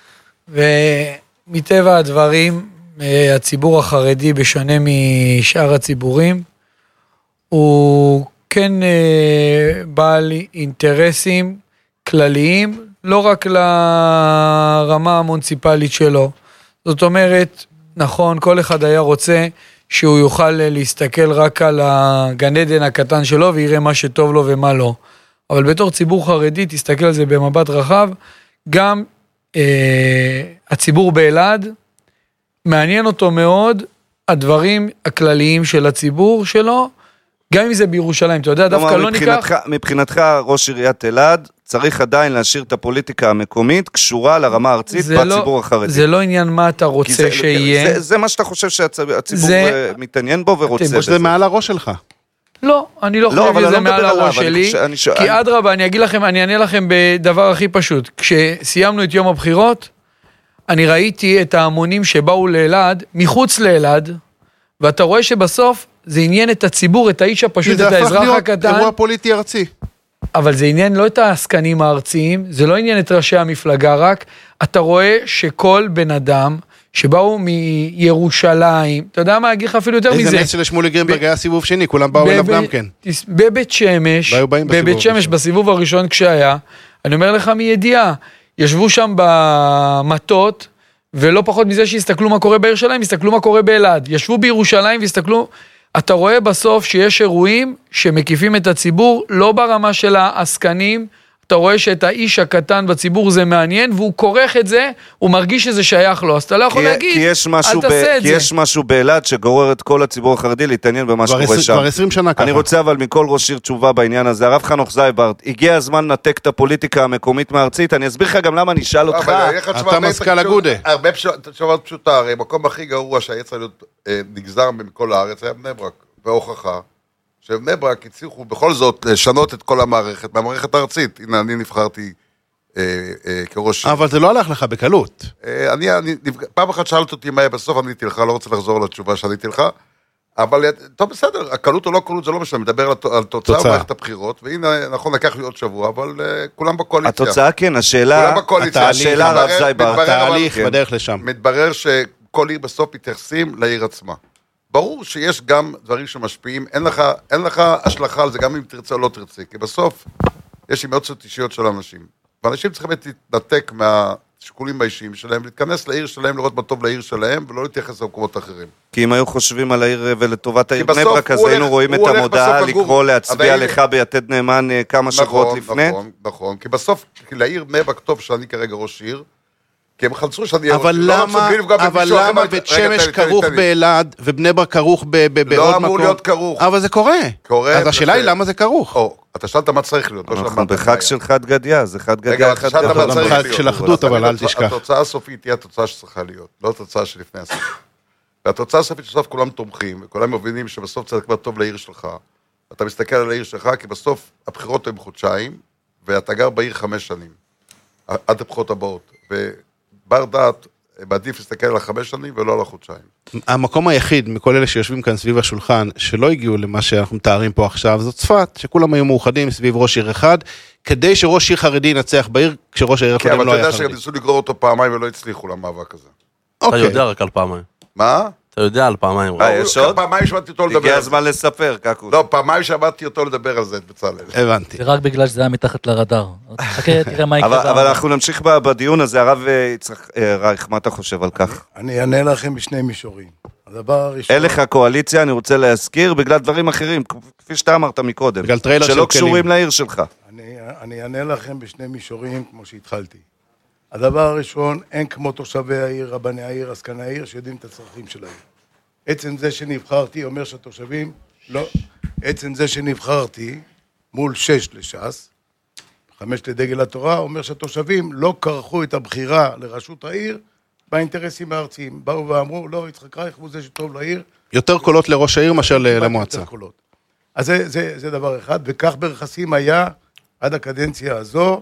ומטבע הדברים, הציבור החרדי, בשונה משאר הציבורים, הוא כן בעל אינטרסים כלליים, לא רק לרמה המוניציפלית שלו. זאת אומרת, נכון, כל אחד היה רוצה שהוא יוכל להסתכל רק על הגן עדן הקטן שלו, ויראה מה שטוב לו ומה לא. אבל בתור ציבור חרדי, תסתכל על זה במבט רחב, גם הציבור באלעד, מעניין אותו מאוד, הדברים הכלליים של הציבור שלו, גם אם זה בירושלים, אתה יודע, דווקא לא ניקח... מבחינתך, ראש עיריית אלעד, צריך עדיין להשאיר את הפוליטיקה המקומית, קשורה לרמה הארצית בציבור החרדי. זה לא עניין מה אתה רוצה שיהיה. זה מה שאתה חושב שהציבור מתעניין בו ורוצה. זה מעל הראש שלך. לא, אני לא חושב שזה מעל הראש שלי, כי אדרבה, אני אגיד לכם, אני אענה לכם בדבר הכי פשוט. כשסיימנו את יום הבחירות, אני ראיתי את ההמונים שבאו לאלעד, מחוץ לאלעד, ואתה רואה שבסוף זה עניין את הציבור, את האיש הפשוט, את האזרח הקטן. זה הפך להיות אירוע פוליטי ארצי. אבל זה עניין לא את העסקנים הארציים, זה לא עניין את ראשי המפלגה רק, אתה רואה שכל בן אדם שבאו מירושלים, אתה יודע מה, אגיד לך אפילו יותר מזה. איזה נס של שמולי גרינברג היה סיבוב שני, כולם באו אליו גם כן. בבית שמש, בסיבוב הראשון כשהיה, אני אומר לך מידיעה, ישבו שם במטות, ולא פחות מזה שהסתכלו מה קורה בעיר שלהם, הסתכלו מה קורה באלעד. ישבו בירושלים והסתכלו, אתה רואה בסוף שיש אירועים שמקיפים את הציבור, לא ברמה של העסקנים, אתה רואה שאת האיש הקטן בציבור זה מעניין, והוא כורך את זה, הוא מרגיש שזה שייך לו, אז אתה לא יכול להגיד, אל תעשה את זה. כי יש משהו באלעד שגורר את כל הציבור החרדי להתעניין במה שקורה שם. כבר 20 שנה ככה. אני רוצה אבל מכל ראש עיר תשובה בעניין הזה. הרב חנוך זייברט, הגיע הזמן לנתק את הפוליטיקה המקומית מהארצית, אני אסביר לך גם למה אני אשאל אותך. אתה מזכ"ל אגודה. הרבה תשובות פשוטה, הרי מקום הכי גרוע שהיה צריך להיות נגזר מכל הארץ היה בני ברק, והוכחה. שבני ברק הצליחו בכל זאת לשנות את כל המערכת, מהמערכת הארצית. הנה, אני נבחרתי כראש... אבל זה לא הלך לך בקלות. פעם אחת שאלת אותי מה היה בסוף, עניתי לך, לא רוצה לחזור לתשובה שעניתי לך, אבל טוב, בסדר, הקלות או לא קלות, זה לא משנה, מדבר על תוצאה במערכת הבחירות, והנה, נכון, לקח לי עוד שבוע, אבל כולם בקואליציה. התוצאה כן, השאלה, הרב זייברט, התהליך בדרך לשם. מתברר שכל עיר בסוף מתייחסים לעיר עצמה. ברור שיש גם דברים שמשפיעים, אין לך השלכה על זה, גם אם תרצה או לא תרצה, כי בסוף יש אמוציות אישיות של אנשים, ואנשים צריכים להתנתק מהשיקולים האישיים שלהם, להתכנס לעיר שלהם, לראות מה טוב לעיר שלהם, ולא להתייחס למקומות אחרים. כי אם היו חושבים על העיר ולטובת העיר בני ברק, אז היינו רואים את המודעה לקרוא להצביע לך ביתד נאמן כמה שבועות לפני. נכון, כי בסוף, לעיר בני ברק טוב שאני כרגע ראש עיר, כי הם חלצו שאני... אבל למה בית שמש כרוך באלעד, ובני ברק כרוך בעוד מקום? לא אמור להיות כרוך. אבל זה קורה. אז השאלה היא למה זה כרוך. אתה שאלת מה צריך להיות. אנחנו בחג של חד גדיה, זה חד גדיה. חג של אחדות, אבל אל תשכח. התוצאה הסופית תהיה התוצאה שצריכה להיות, לא התוצאה שלפני הסוף. והתוצאה הסופית שסוף כולם תומכים, וכולם מבינים שבסוף צריך כבר טוב לעיר שלך. אתה מסתכל על העיר שלך, כי בסוף הבחירות הן חודשיים, ואתה גר בעיר 5 שנים, עד הבחירות הבאות. בר דעת, מעדיף להסתכל על 5 שנים ולא על חודשיים. המקום היחיד מכל אלה שיושבים כאן סביב השולחן, שלא הגיעו למה שאנחנו מתארים פה עכשיו, זאת צפת, שכולם היו מאוחדים סביב ראש עיר אחד, כדי שראש עיר חרדי ינצח בעיר, כשראש העיר הקודם לא היה חרדי. אבל אתה יודע שהם ניסו לגרור אותו פעמיים ולא הצליחו למאבק הזה. אתה יודע רק על פעמיים. מה? אתה יודע על פעמיים. יש עוד? פעמיים שמעתי אותו לדבר. הגיע הזמן לספר, קקוס. לא, פעמיים שמעתי אותו לדבר על זה, את בצלאל. הבנתי. זה רק בגלל שזה היה מתחת לרדאר. חכה, תראה מה יקרה. אבל אנחנו נמשיך בדיון הזה, הרב יצחק רייך, מה אתה חושב על כך? אני אענה לכם בשני מישורים. הדבר הראשון... אין לך קואליציה, אני רוצה להזכיר, בגלל דברים אחרים, כפי שאתה אמרת מקודם. בגלל טריילר של כלים. שלא קשורים לעיר שלך. אני אענה לכם בשני מישורים, כמו שהתחלתי. הדבר הראשון, אין כמו תושבי העיר, רבני העיר, עסקני העיר, שיודעים את הצרכים של העיר. עצם זה שנבחרתי אומר שהתושבים, לא, עצם זה שנבחרתי מול 6 לש"ס, 5 לדגל התורה, אומר שהתושבים לא קרחו את הבחירה לראשות העיר באינטרסים הארציים. באו ואמרו, לא, יצחק רייך הוא זה שטוב לעיר. יותר קולות לראש העיר מאשר למועצה. אז זה דבר אחד, וכך ברכסים היה עד הקדנציה הזו,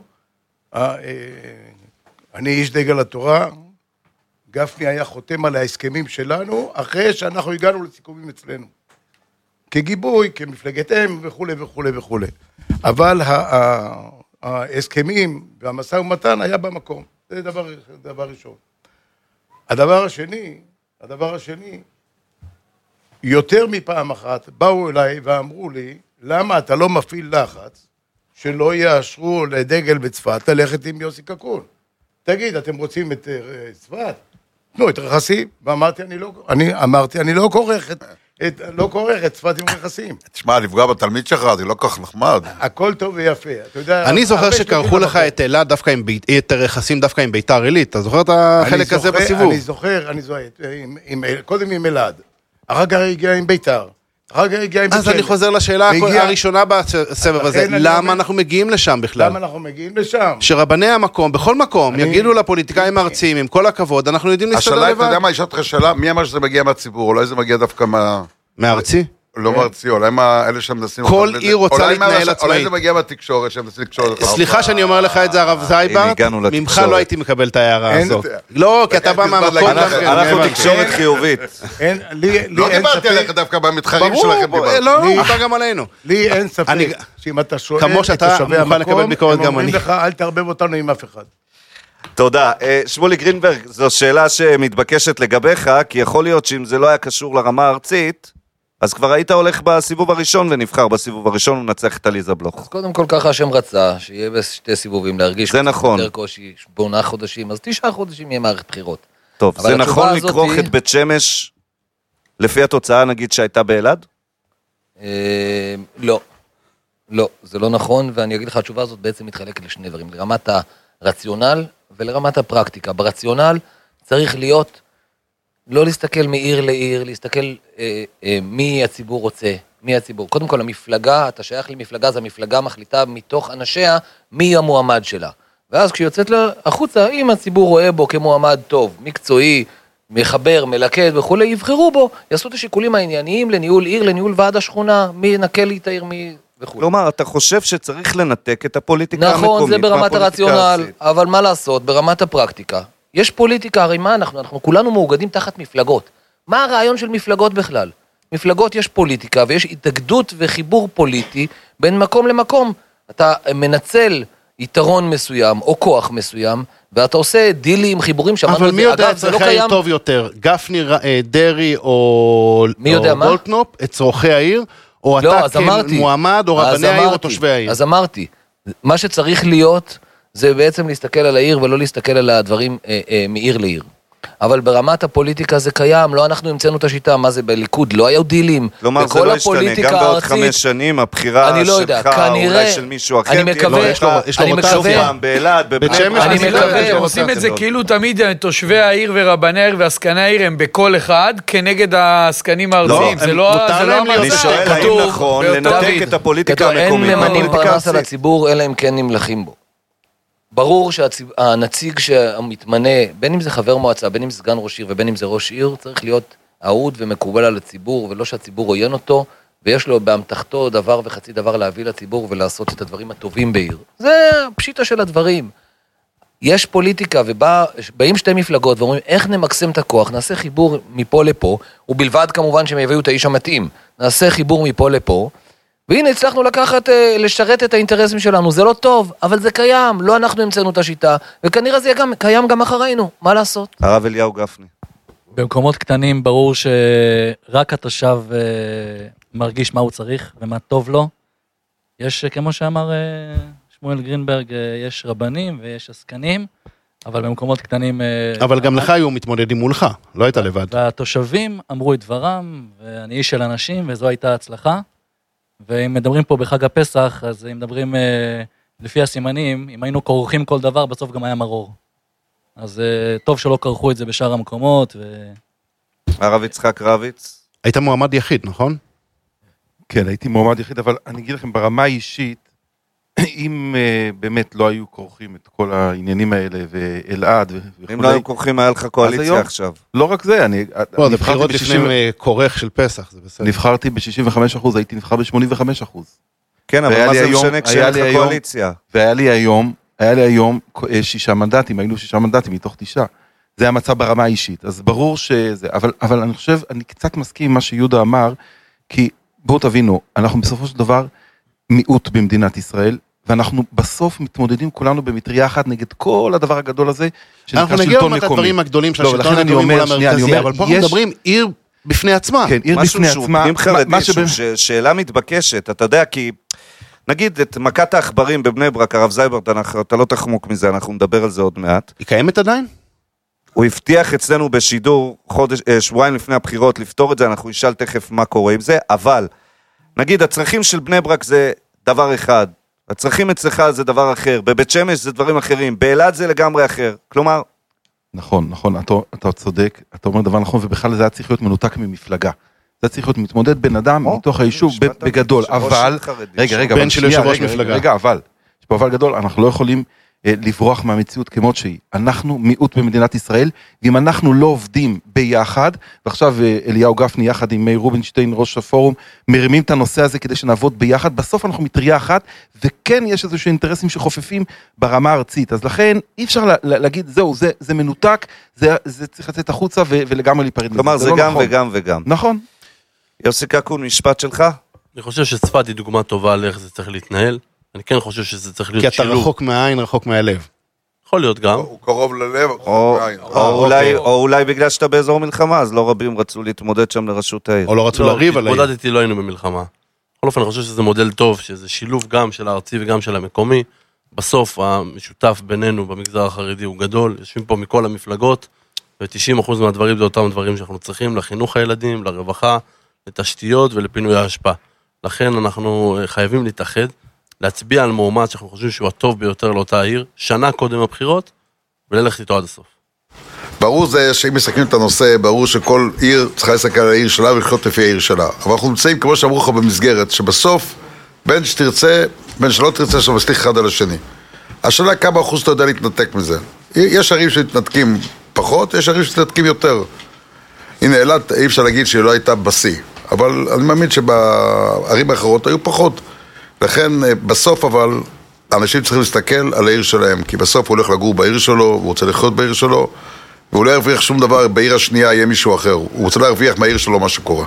אני איש דגל התורה, גפני היה חותם על ההסכמים שלנו, אחרי שאנחנו הגענו לסיכומים אצלנו. כגיבוי, כמפלגת אם וכו' וכו' וכו'. אבל ההסכמים והמשא ומתן היה במקום. זה דבר ראשון. הדבר השני, יותר מפעם אחת, באו אליי ואמרו לי, למה אתה לא מפעיל לחץ שלא יאשרו לדגל בצפת ללכת עם יוסי קקון? תגיד, אתם רוצים את צפת? תנו את רכסים, ואמרתי, אני לא כורך את צפת עם רכסים. תשמע, לפגוע בתלמיד שלך, זה לא כך נחמד. הכל טוב ויפה. אני זוכר שקרחו לך את אלעד דווקא עם רכסים דווקא עם ביתר עילית, אתה זוכר את החלק הזה בסיבוב? אני זוכר, קודם עם אלעד, אחר כך הגיע עם ביתר. אז אני חוזר לשאלה הראשונה בסבב הזה, למה אנחנו מגיעים לשם בכלל? למה אנחנו מגיעים לשם? שרבני המקום, בכל מקום, יגידו לפוליטיקאים הארציים, עם כל הכבוד, אנחנו יודעים להסתדר לבד. השאלה, אתה יודע מה, יש אותך שאלה, מי אמר שזה מגיע מהציבור, אולי זה מגיע דווקא מהארצי? לא מארצי, אולי אלה שמנסים... כל עיר רוצה להתנהל עצמאית. אולי זה מגיע מהתקשורת, שהם מנסים לקשור... סליחה שאני אומר לך את זה, הרב זייברט, ממך לא הייתי מקבל את ההערה הזאת. לא, כי אתה בא מהמקום... אנחנו תקשורת חיובית. לא דיברתי עליך דווקא במתחרים שלכם. לא, אתה גם עלינו. לי אין ספק שאם אתה שואל כמו שאתה מוכן לקבל ביקורת גם אני. אומרים לך, אל תערבב אותנו עם אף אחד. תודה. שמולי גרינברג, זו שאלה שמתבקשת לגביך, כי יכול להיות שאם זה לא היה קשור לרמה הארצית, אז כבר היית הולך בסיבוב הראשון ונבחר בסיבוב הראשון ונצח את עליזה בלוך. אז קודם כל ככה השם רצה, שיהיה בשתי סיבובים להרגיש זה נכון. יותר קושי 8 חודשים, אז 9 חודשים יהיה מערכת בחירות. טוב, זה נכון לקרוך את בית שמש לפי התוצאה נגיד שהייתה באלעד? לא. לא, זה לא נכון, ואני אגיד לך, התשובה הזאת בעצם מתחלקת לשני דברים, לרמת הרציונל ולרמת הפרקטיקה. ברציונל צריך להיות, לא להסתכל מעיר לעיר, להסתכל מי הציבור רוצה, מי הציבור. קודם כל, המפלגה, אתה שייך למפלגה, אז המפלגה מחליטה מתוך אנשיה מי המועמד שלה. ואז כשהיא יוצאת החוצה, אם הציבור רואה בו כמועמד טוב, מקצועי, מחבר, מלכד וכו', יבחרו בו, יעשו את השיקולים הענייניים לניהול עיר, לניהול ועד השכונה, מי ינקה לי את העיר, מי וכו'. כלומר, אתה חושב שצריך לנתק את הפוליטיקה המקומית? נכון, זה ברמת הרציונל, אבל מה לעשות, ברמת הפרקטיקה. יש פוליטיקה, הרי מה אנחנו כולנו מאוגדים תחת מפלגות. מה הרעיון של מפלגות בכלל? מפלגות יש פוליטיקה, ויש התאגדות וחיבור פוליטי בין מקום למקום. אתה מנצל יתרון מסוים, או כוח מסוים, ואתה עושה דילים, חיבורים, שמענו את זה. אבל מי יודע צרכי העיר טוב יותר? גפני, דרי או גולדקנופ, את צרכי העיר? או אתה כמועמד, או רבני העיר, או תושבי העיר? אז אמרתי, מה שצריך להיות, זה בעצם להסתכל על העיר, ולא להסתכל על הדברים מעיר לעיר. אבל ברמת הפוליטיקה זה קיים, לא אנחנו המצאנו את השיטה, מה זה בליכוד, לא היו דילים. כלומר, זה לא ישתנה, גם בעוד 5 שנים, הבחירה שלך, אולי של מישהו אחר, אני מקווה, יש לו רוטציה, באלעד, בבית שמש, אני מקווה, הם עושים את זה כאילו תמיד תושבי העיר ורבני העיר ועסקני העיר הם בכל אחד, כנגד העסקנים הארציים, זה לא אני שואל האם נכון לנתק את הפוליטיקה המקומית. אין ממנים פרנס על הציבור, אלא אם כן נמלכים בו. ברור שהנציג שמתמנה, בין אם זה חבר מועצה, בין אם זה סגן ראש עיר ובין אם זה ראש עיר, צריך להיות אהוד ומקובל על הציבור, ולא שהציבור עוין אותו, ויש לו באמתחתו דבר וחצי דבר להביא לציבור ולעשות את הדברים הטובים בעיר. זה פשיטה של הדברים. יש פוליטיקה ובאים שתי מפלגות ואומרים איך נמקסם את הכוח, נעשה חיבור מפה לפה, ובלבד כמובן שהם יביאו את האיש המתאים, נעשה חיבור מפה לפה, והנה הצלחנו לשרת את האינטרסים שלנו, זה לא טוב, אבל זה קיים, לא אנחנו המצאנו את השיטה, וכנראה זה קיים גם אחרינו, מה לעשות? הרב אליהו גפני. במקומות קטנים ברור שרק התושב מרגיש מה הוא צריך ומה טוב לו. יש, כמו שאמר שמואל גרינברג, יש רבנים ויש עסקנים, אבל במקומות קטנים... אבל גם לך היו מתמודדים מולך, לא היית לבד. והתושבים אמרו את דברם, ואני איש של אנשים, וזו הייתה הצלחה. ואם מדברים פה בחג הפסח, אז אם מדברים לפי הסימנים, אם היינו כורכים כל דבר, בסוף גם היה מרור. אז טוב שלא כרכו את זה בשאר המקומות. הרב יצחק רביץ. היית מועמד יחיד, נכון? כן, הייתי מועמד יחיד, אבל אני אגיד לכם, ברמה האישית, אם באמת לא היו כורכים את כל העניינים האלה, ואלעד וכו'. אם לא היו כורכים, היה לך קואליציה עכשיו. לא רק זה, אני... זה בחירות לפני כורך של פסח, זה בסדר. נבחרתי ב-65%, הייתי נבחר ב-85%. כן, אבל מה זה משנה כשהיה לך קואליציה? והיה לי היום 6 מנדטים, היינו 6 מנדטים מתוך 9. זה המצב ברמה האישית, אז ברור שזה... אבל אני חושב, אני קצת מסכים עם מה שיהודה אמר, כי בואו תבינו, אנחנו בסופו של דבר מיעוט במדינת ישראל, ואנחנו בסוף מתמודדים כולנו במטריה אחת נגד כל הדבר הגדול הזה, אנחנו נגיע את הדברים הגדולים של השלטון המקומי מול המרכזי, אבל פה אנחנו מדברים עיר בפני עצמה. כן, עיר בפני עצמה. שאלה מתבקשת, אתה יודע, כי נגיד את מכת האחברים בבני ברק, הרב זייברט, אתה לא תחמוק מזה, אנחנו נדבר על זה עוד מעט. היא קיימת עדיין? הוא הבטיח אצלנו בשידור שבועיים לפני הבחירות לפתור את זה, אנחנו נשאל תכף מה קורה עם זה, אבל נגיד הצרכים של בני ברק זה דבר אחד, הצרכים אצלך זה דבר אחר, בבית שמש זה דברים אחרים, באלעד זה לגמרי אחר, כלומר... נכון, אתה צודק, אתה אומר דבר נכון, ובכלל זה היה צריך להיות מנותק ממפלגה. זה צריך להיות מתמודד בן אדם מתוך היישוב בגדול, אבל... רגע, בן של יושב ראש מפלגה. רגע, אבל, יש פה אבל גדול, אנחנו לא יכולים לברוח מהמציאות כמות שהיא. אנחנו מיעוט במדינת ישראל, ואם אנחנו לא עובדים ביחד, ועכשיו אליהו גפני יחד עם מאיר רובינשטיין, ראש הפורום, מרימים את הנושא הזה כדי שנעבוד ביחד, בסוף אנחנו מטריה אחת, וכן יש איזשהו אינטרסים שחופפים ברמה הארצית. אז לכן אי אפשר להגיד, זהו, זה מנותק, זה צריך לצאת החוצה ולגמרי להיפרד. כלומר, זה גם וגם וגם. נכון. יוסי קקון, משפט שלך? אני חושב שצפת היא דוגמה טובה על איך זה צריך להתנהל. אני כן חושב שזה צריך להיות שילוב. כי אתה רחוק מהעין, רחוק מהלב. יכול להיות גם. הוא קרוב ללב. או אולי בגלל שאתה באזור מלחמה, אז לא רבים רצו להתמודד שם לראשות העיר. או לא רצו לריב על העיר. התמודדתי, לא היינו במלחמה. בכל אופן, אני חושב שזה מודל טוב, שזה שילוב גם של הארצי וגם של המקומי. בסוף, המשותף בינינו במגזר החרדי הוא גדול, יושבים פה מכל המפלגות, ו-90% מהדברים זה אותם דברים שאנחנו צריכים, לחינוך הילדים, לרווחה, לתשתיות ולפינוי ההשפעה. לכן אנחנו חייבים להתאחד, להצביע על מועמד שאנחנו חושבים שהוא הטוב ביותר לאותה עיר, שנה קודם הבחירות, וללכת איתו עד הסוף. ברור זה שאם מסתכלים את הנושא, ברור שכל עיר צריכה להסתכל על העיר שלה ולחיות לפי העיר שלה. אבל אנחנו נמצאים, כמו שאמרו לך במסגרת, שבסוף, בין שתרצה, בין שלא תרצה, שמסליך אחד על השני. השאלה כמה אחוז אתה יודע להתנתק מזה. יש ערים שמתנתקים פחות, יש ערים שמתנתקים יותר. הנה, אילת, אי אפשר להגיד שהיא לא הייתה בשיא, אבל אני מאמין שבערים האחרות היו פחות. לכן, בסוף אבל, אנשים צריכים להסתכל על העיר שלהם, כי בסוף הוא הולך לגור בעיר שלו, הוא רוצה לחיות בעיר שלו, והוא לא ירוויח שום דבר, בעיר השנייה יהיה מישהו אחר. הוא רוצה להרוויח מהעיר שלו מה שקורה.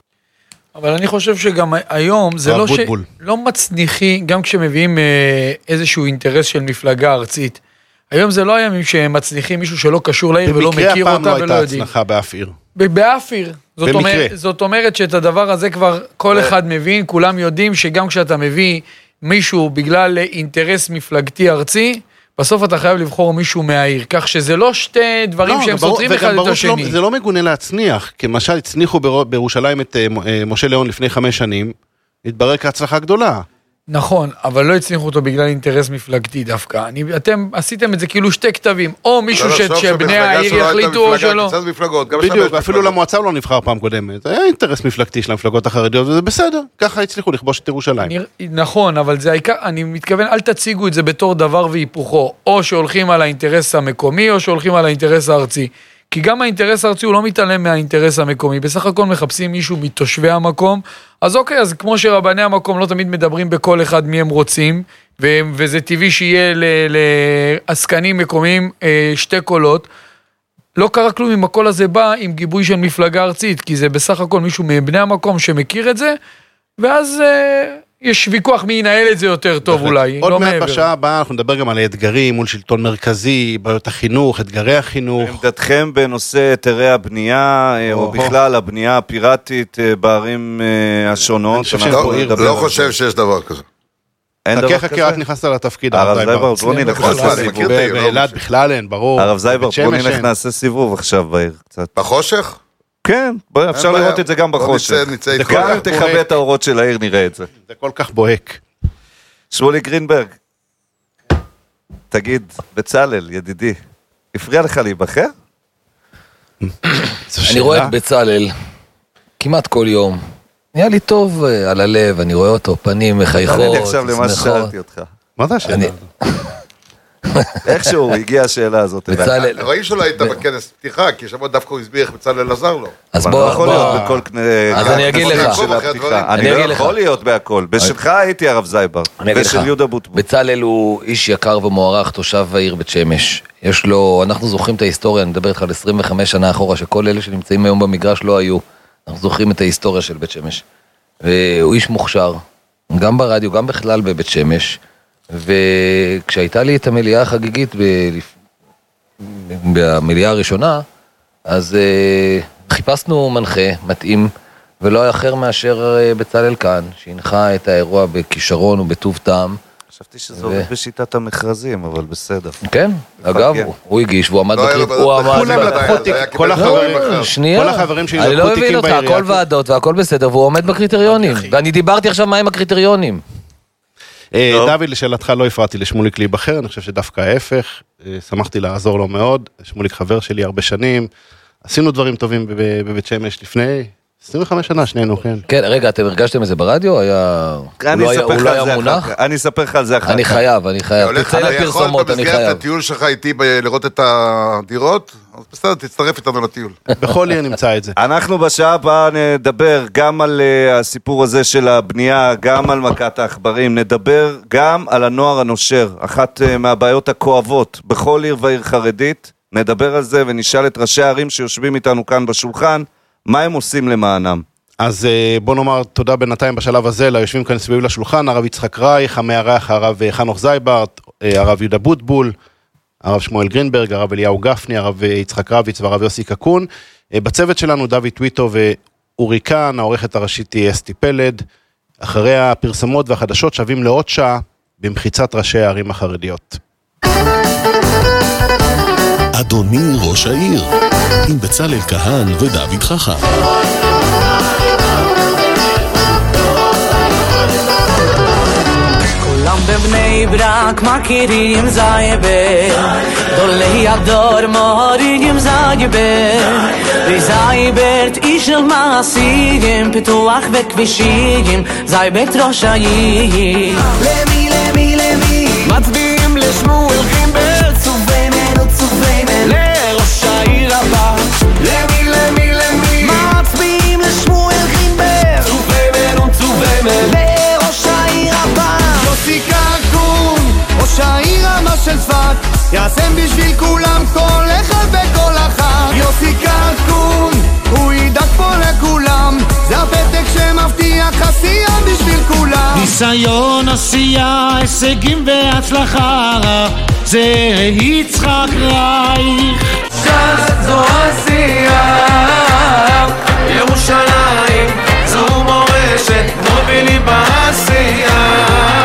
אבל אני חושב שגם היום זה לא שלא מצניחי, גם כשמביאים איזשהו אינטרס של מפלגה ארצית. היום זה לא הימים שמצניחים מישהו שלא קשור לעיר ולא מכיר אותה ולא יודעים. במקרה הפעם לא הייתה הצנחה באף עיר. באף עיר. זאת אומרת שאת הדבר הזה כבר כל אחד מבין, כולם יודעים שגם כשאתה מביא מישהו בגלל אינטרס מפלגתי ארצי, בסוף אתה חייב לבחור מישהו מהעיר, כך שזה לא שתי דברים שהם סותרים אחד את השני. זה לא מגונה להצניח, כי למשל הצניחו בירושלים את משה ליאון לפני 5 שנים, התברר כהצלחה גדולה. נכון, אבל לא הצליחו אותו בגלל אינטרס מפלגתי דווקא. אתם עשיתם את זה כאילו שתי כתבים, או מישהו שבני העיר יחליטו או שלא. בדיוק, אפילו למועצה לא נבחר פעם קודמת. זה היה אינטרס מפלגתי של המפלגות החרדיות, וזה בסדר, ככה הצליחו לכבוש את ירושלים. נכון, אבל זה העיקר, אני מתכוון, אל תציגו את זה בתור דבר והיפוכו, או שהולכים על האינטרס המקומי, או שהולכים על האינטרס הארצי. כי גם האינטרס הארצי הוא לא מתעלם מהאינטרס המקומי, בסך הכל מחפשים מישהו מתושבי המקום, אז אוקיי, אז כמו שרבני המקום לא תמיד מדברים בכל אחד מי הם רוצים, וזה טבעי שיהיה לעסקנים מקומיים 2 קולות, לא קרה כלום אם הקול הזה בא עם גיבוי של מפלגה ארצית, כי זה בסך הכל מישהו מבני המקום שמכיר את זה, ואז יש ויכוח מי ינהל את זה יותר טוב אולי. עוד מעט בשעה הבאה אנחנו נדבר גם על האתגרים מול שלטון מרכזי, בעיות החינוך, אתגרי החינוך. עמדתכם בנושא היתרי הבנייה, או בכלל הבנייה הפיראטית בערים השונות. לא חושב שיש דבר כזה. חכה חכה רק נכנסת לתפקיד. הרב זייברט, בוא נלך נעשה סיבוב. באילת בכלל אין, ברור. הרב זייברט, בוא נלך נעשה סיבוב עכשיו בעיר קצת. בחושך? כן, אפשר לראות את זה גם בחושך. גם אם תכבה את האורות של העיר נראה את זה. זה כל כך בוהק. שמולי גרינברג, תגיד, בצלאל, ידידי, הפריע לך להיבחר? אני רואה את בצלאל כמעט כל יום. נהיה לי טוב על הלב, אני רואה אותו, פנים מחייכות. אני עכשיו למה ששאלתי אותך. מה זה השאלה? איכשהו הגיעה השאלה הזאת. רואים שלא היית בכנס פתיחה, כי שבוע דווקא הוא הסביר איך בצלאל עזר לו. אז בוא, יכול להיות בכל אז אני אגיד לך. אני לא יכול להיות בהכל. בשלך הייתי הרב זייבר. בשל יהודה בוטבול. בצלאל הוא איש יקר ומוערך, תושב העיר בית שמש. יש לו, אנחנו זוכרים את ההיסטוריה, אני מדבר איתך על 25 שנה אחורה, שכל אלה שנמצאים היום במגרש לא היו. אנחנו זוכרים את ההיסטוריה של בית שמש. והוא איש מוכשר, גם ברדיו, גם בכלל בבית שמש. וכשהייתה לי את המליאה החגיגית במליאה הראשונה, אז חיפשנו מנחה מתאים, ולא אחר מאשר בצלאל כאן, שהנחה את האירוע בכישרון ובטוב טעם. חשבתי שזה עובד בשיטת המכרזים, אבל בסדר. כן, אגב, הוא הגיש, והוא עמד כל החברים שלי אני לא מבין אותך, הכל ועדות והכל בסדר, והוא עומד בקריטריונים, ואני דיברתי עכשיו מהם הקריטריונים. דוד, לשאלתך לא הפרעתי לשמוליק להיבחר, אני חושב שדווקא ההפך, שמחתי לעזור לו מאוד, שמוליק חבר שלי הרבה שנים, עשינו דברים טובים בבית שמש לפני 25 שנה, שנינו, כן. כן, רגע, אתם הרגשתם את זה ברדיו? הוא לא היה מונח? אני אספר לך על זה אחר כך. אני חייב. תתחיל לפרסומות, אני חייב. במסגרת הטיול שלך איתי לראות את הדירות, אז בסדר, תצטרף איתנו לטיול. בכל עיר נמצא את זה. אנחנו בשעה הבאה נדבר גם על הסיפור הזה של הבנייה, גם על מכת העכברים, נדבר גם על הנוער הנושר, אחת מהבעיות הכואבות בכל עיר ועיר חרדית, נדבר על זה ונשאל את ראשי הערים שיושבים איתנו כאן בשולחן, מה הם עושים למענם? אז בוא נאמר תודה בינתיים בשלב הזה, ליושבים כאן סביב לשולחן, הרב יצחק רייך, המארח הרב חנוך זייברט, הרב יהודה בוטבול, הרב שמואל גרינברג, הרב אליהו גפני, הרב יצחק רביץ והרב יוסי קקון. בצוות שלנו דוד טוויטו ואורי קאן, העורכת הראשית היא אסתי פלד. אחרי הפרסמות והחדשות שווים לעוד שעה במחיצת ראשי הערים החרדיות. אדוני ראש העיר, עם בצלאל כהן ודוד חכם. כולם בבני ברק מכירים זייבר, דולי הדור מורים זייבר, וזייברת איש של מעשים, פיתוח וכבישים, זייברת ראש העיר. למי למי למי מצביעים לשמואל גרינברג, צובנו צובנו לראש העיר הבא. למי למי למי מצביעים לשמואל גרינברג, צובנו צובנו לראש העיר הבא. יוסי קקון, ראש העיר הבא של צפת, יעשם בשביל כולם כל אחד וכל אחת. יוסי קקון, הוא ידאג פה לכולם, זה הפתק שמבטיח עשייה בשביל כולם. ניסיון עשייה, הישגים והצלחה, זה יצחק רייך. ש"ס זו עשייה, ירושלים זו מורשת, מובילי בעשייה.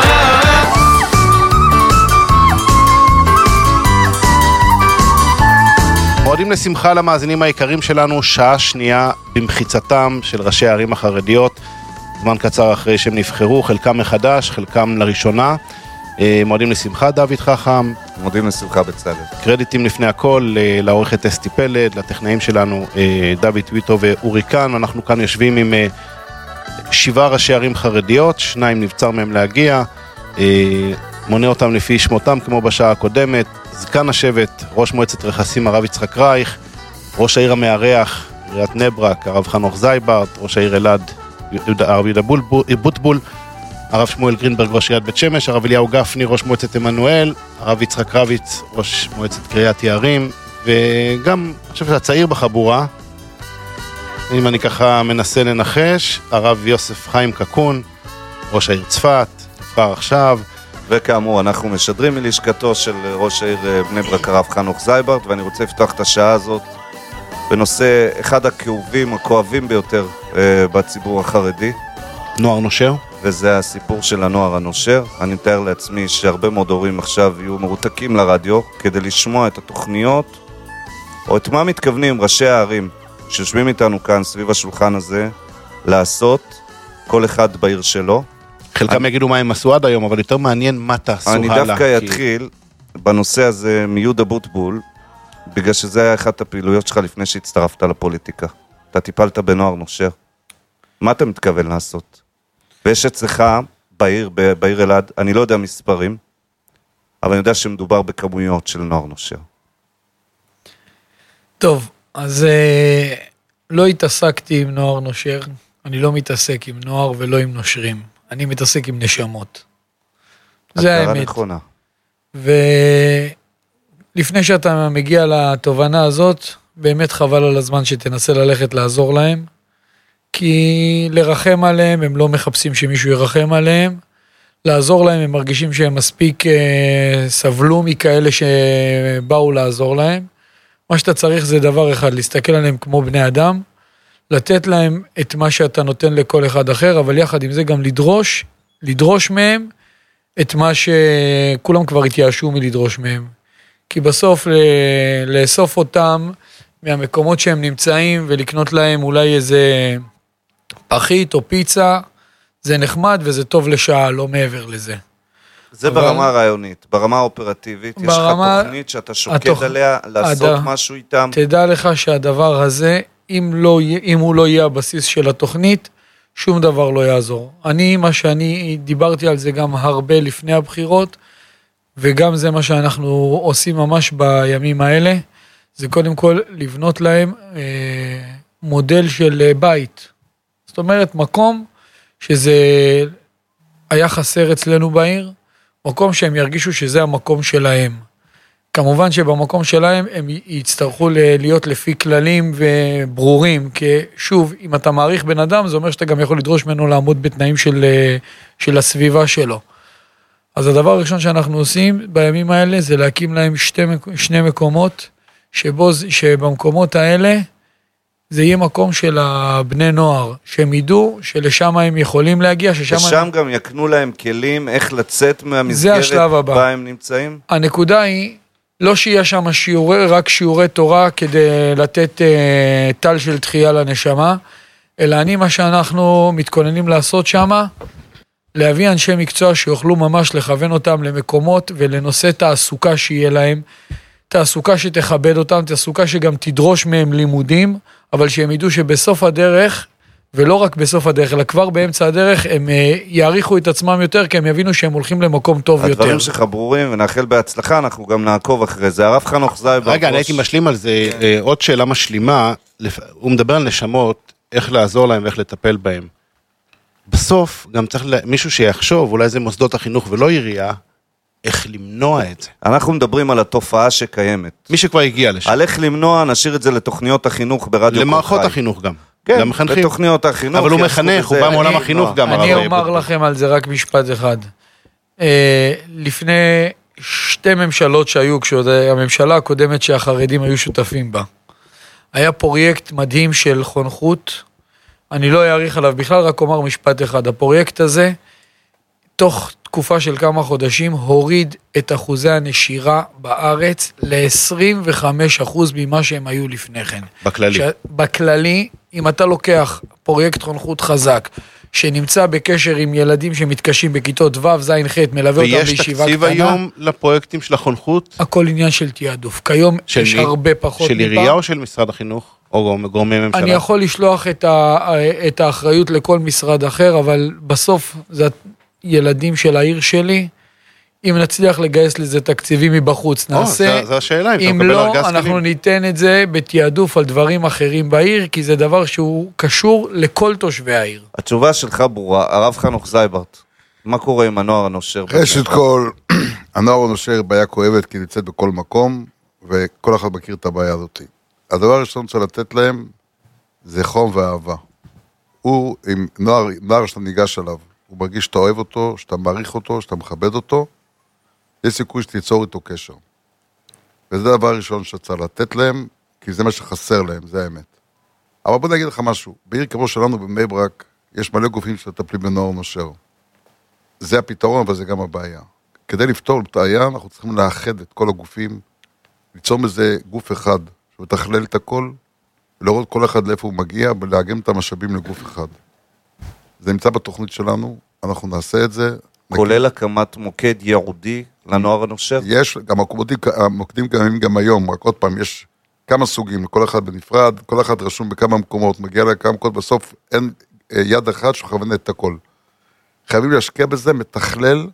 מועדים לשמחה למאזינים היקרים שלנו, שעה שנייה במחיצתם של ראשי הערים החרדיות, זמן קצר אחרי שהם נבחרו, חלקם מחדש, חלקם לראשונה. מועדים לשמחה דוד חכם. מועדים לשמחה בצלאל. קרדיטים לפני הכל לעורכת אסתי פלד, לטכנאים שלנו דוד טוויטו ואורי קאן. אנחנו כאן יושבים עם 7 ראשי ערים חרדיות, 2 נבצר מהם להגיע, מונה אותם לפי שמותם כמו בשעה הקודמת. זקן השבט, ראש מועצת רכסים הרב יצחק רייך, ראש העיר המארח עיריית בני ברק הרב חנוך זייברט, ראש העיר אלעד הרב יהודה בוטבול, הרב שמואל גרינברג ראש עיריית בית שמש, הרב אליהו גפני ראש מועצת עמנואל, הרב יצחק רביץ ראש מועצת קריית יערים, וגם אני חושב שהצעיר בחבורה, אם אני ככה מנסה לנחש, הרב יוסף חיים קקון ראש העיר צפת, נבחר עכשיו. וכאמור, אנחנו משדרים מלשכתו של ראש העיר בני ברק הרב חנוך זייברט, ואני רוצה לפתוח את השעה הזאת בנושא אחד הכאובים, הכואבים ביותר בציבור החרדי. נוער נושר. וזה הסיפור של הנוער הנושר. אני מתאר לעצמי שהרבה מאוד הורים עכשיו יהיו מרותקים לרדיו כדי לשמוע את התוכניות, או את מה מתכוונים ראשי הערים שיושבים איתנו כאן סביב השולחן הזה לעשות, כל אחד בעיר שלו. חלקם יגידו מה הם עשו עד היום, אבל יותר מעניין מה תעשו הלאה. אני דווקא אתחיל בנושא הזה מיהודה בוטבול, בגלל שזה היה אחת הפעילויות שלך לפני שהצטרפת לפוליטיקה. אתה טיפלת בנוער נושר. מה אתה מתכוון לעשות? ויש אצלך בעיר אלעד, אני לא יודע מספרים, אבל אני יודע שמדובר בכמויות של נוער נושר. טוב, אז לא התעסקתי עם נוער נושר, אני לא מתעסק עם נוער ולא עם נושרים. אני מתעסק עם נשמות. זה האמת. נכונה. ולפני שאתה מגיע לתובנה הזאת, באמת חבל על הזמן שתנסה ללכת לעזור להם, כי לרחם עליהם, הם לא מחפשים שמישהו ירחם עליהם, לעזור להם, הם מרגישים שהם מספיק סבלו מכאלה שבאו לעזור להם. מה שאתה צריך זה דבר אחד, להסתכל עליהם כמו בני אדם, לתת להם את מה שאתה נותן לכל אחד אחר, אבל יחד עם זה גם לדרוש מהם את מה שכולם כבר התייאשו מלדרוש מהם. כי בסוף לאסוף אותם מהמקומות שהם נמצאים ולקנות להם אולי איזה פחית או פיצה, זה נחמד וזה טוב לשעה, לא מעבר לזה. זה ברמה הרעיונית, ברמה האופרטיבית, יש לך תוכנית שאתה שוקד עליה לעשות משהו איתם. תדע לך שהדבר הזה, אם הוא לא יהיה הבסיס של התוכנית, שום דבר לא יעזור. מה שאני דיברתי על זה גם הרבה לפני הבחירות, וגם זה מה שאנחנו עושים ממש בימים האלה, זה קודם כל לבנות להם מודל של בית. זאת אומרת, מקום שזה היה חסר אצלנו בעיר, מקום שהם ירגישו שזה המקום שלהם. כמובן שבמקום שלהם הם יצטרכו להיות לפי כללים וברורים, כי שוב, אם אתה מעריך בן אדם, זה אומר שאתה גם יכול לדרוש ממנו לעמוד בתנאים של הסביבה שלו. אז הדבר הראשון שאנחנו עושים בימים האלה זה להקים להם שני מקומות, שבמקומות האלה זה יהיה מקום של הבני נוער, שהם ידעו שלשם הם יכולים להגיע, ושם גם יקנו להם כלים איך לצאת מהמסגרת בה הם נמצאים? הנקודה היא, לא שיהיה שם רק שיעורי תורה כדי לתת טל של תחייה לנשמה, אלא מה שאנחנו מתכוננים לעשות שם, להביא אנשי מקצוע שיוכלו ממש לכוון אותם למקומות ולנושא תעסוקה שיהיה להם, תעסוקה שתכבד אותם, תעסוקה שגם תדרוש מהם לימודים, אבל שהם ידעו שבסוף הדרך, ולא רק בסוף הדרך, אלא כבר באמצע הדרך, הם יעריכו את עצמם יותר, כי הם יבינו שהם הולכים למקום טוב יותר. הדברים שלך ברורים, ונאחל בהצלחה, אנחנו גם נעקוב אחרי זה. הרב חנוך זייברט. רגע, אני הייתי משלים על זה, עוד שאלה משלימה, הוא מדבר על נשמות, איך לעזור להם ואיך לטפל בהם. בסוף גם צריך מישהו שיחשוב, אולי זה מוסדות החינוך ולא עירייה, איך למנוע את זה. אנחנו מדברים על התופעה שקיימת. מי שכבר הגיע לשם. על איך למנוע, נשאיר את זה לתוכניות החינוך ברדיו קול חי. למערכות החינוך גם. כן, לתוכניות החינוך. אבל הוא מחנך, הוא בא מעולם החינוך גם. אני אומר לכם על זה רק משפט אחד. לפני 2 ממשלות שהיו, הממשלה הקודמת שהחרדים היו שותפים בה, היה פרויקט מדהים של חונכות, אני לא אעריך עליו בכלל, רק אומר משפט אחד. הפרויקט הזה, תוך תקופה של כמה חודשים, הוריד את אחוזי הנשירה בארץ ל-25% ממה שהם היו לפני כן. בכללי. בכללי, אם אתה לוקח פרויקט חונכות חזק, שנמצא בקשר עם ילדים שמתקשים בכיתות ו', ז', ח', מלווה אותם בישיבה קטנה. ויש תקציב היום לפרויקטים של החונכות? הכל עניין של תיעדוף. כיום יש הרבה פחות. של עירייה או של משרד החינוך? או גורמי ממשלה? אני יכול לשלוח את האחריות לכל משרד אחר, אבל בסוף זה ילדים של העיר שלי. אם נצליח לגייס לזה תקציבים מבחוץ, נעשה. זו השאלה, אם לא, אנחנו ניתן את זה בתיעדוף על דברים אחרים בעיר, כי זה דבר שהוא קשור לכל תושבי העיר. התשובה שלך ברורה, הרב חנוך זייברט, מה קורה עם הנוער הנושר? ראשית כל, הנוער הנושר בעיה כואבת, כי נמצאת בכל מקום, וכל אחד מכיר את הבעיה הזאת. הדבר הראשון צריך לתת להם, זה חום ואהבה. הוא, עם נוער שאתה ניגש עליו, הוא מרגיש שאתה אוהב אותו, שאתה מעריך אותו, שאתה מכבד אותו, יש סיכוי שתיצור איתו קשר. וזה הדבר הראשון שצריך לתת להם, כי זה מה שחסר להם, זה האמת. אבל בוא נגיד לך משהו, בעיר כמו שלנו בבני ברק, יש מלא גופים שמטפלים בנוער נושר. זה הפתרון, אבל זה גם הבעיה. כדי לפתור את הבעיה, אנחנו צריכים לאחד את כל הגופים, ליצור מזה גוף אחד, שמתכלל את הכל, ולראות כל אחד לאיפה הוא מגיע, ולאגם את המשאבים לגוף אחד. זה נמצא בתוכנית שלנו, אנחנו נעשה את זה. כולל הקמת מוקד ייעודי לנוער הנושר? יש, גם המוקדים קיימים גם היום, רק עוד פעם, יש כמה סוגים, לכל אחד בנפרד, כל אחד רשום בכמה מקומות, מגיע לכמה מקומות, בסוף אין יד אחת שכוונה את הכל. חייבים להשקיע בזה, מתכלל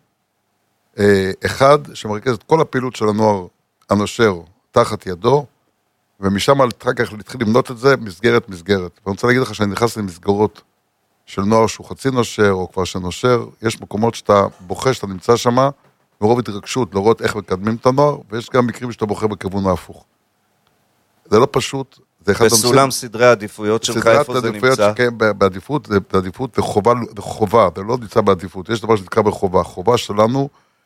אחד שמרכז את כל הפעילות של הנוער הנושר תחת ידו, ומשם אחר כך להתחיל למנות את זה מסגרת. ואני רוצה להגיד לך שאני נכנס למסגרות של נוער שהוא חצי נושר, או כבר שנושר, יש מקומות שאתה בוחר, שאתה נמצא שם, מרוב התרגשות, לראות איך מקדמים את הנוער, ויש גם מקרים שאתה בוחר בכיוון ההפוך. זה לא פשוט. בסולם סדרי העדיפויות שלך, איפה זה נמצא? בעדיפות, זה חובה, זה לא נמצא בעדיפות, יש דבר שנקרא בחובה. חובה שלנו,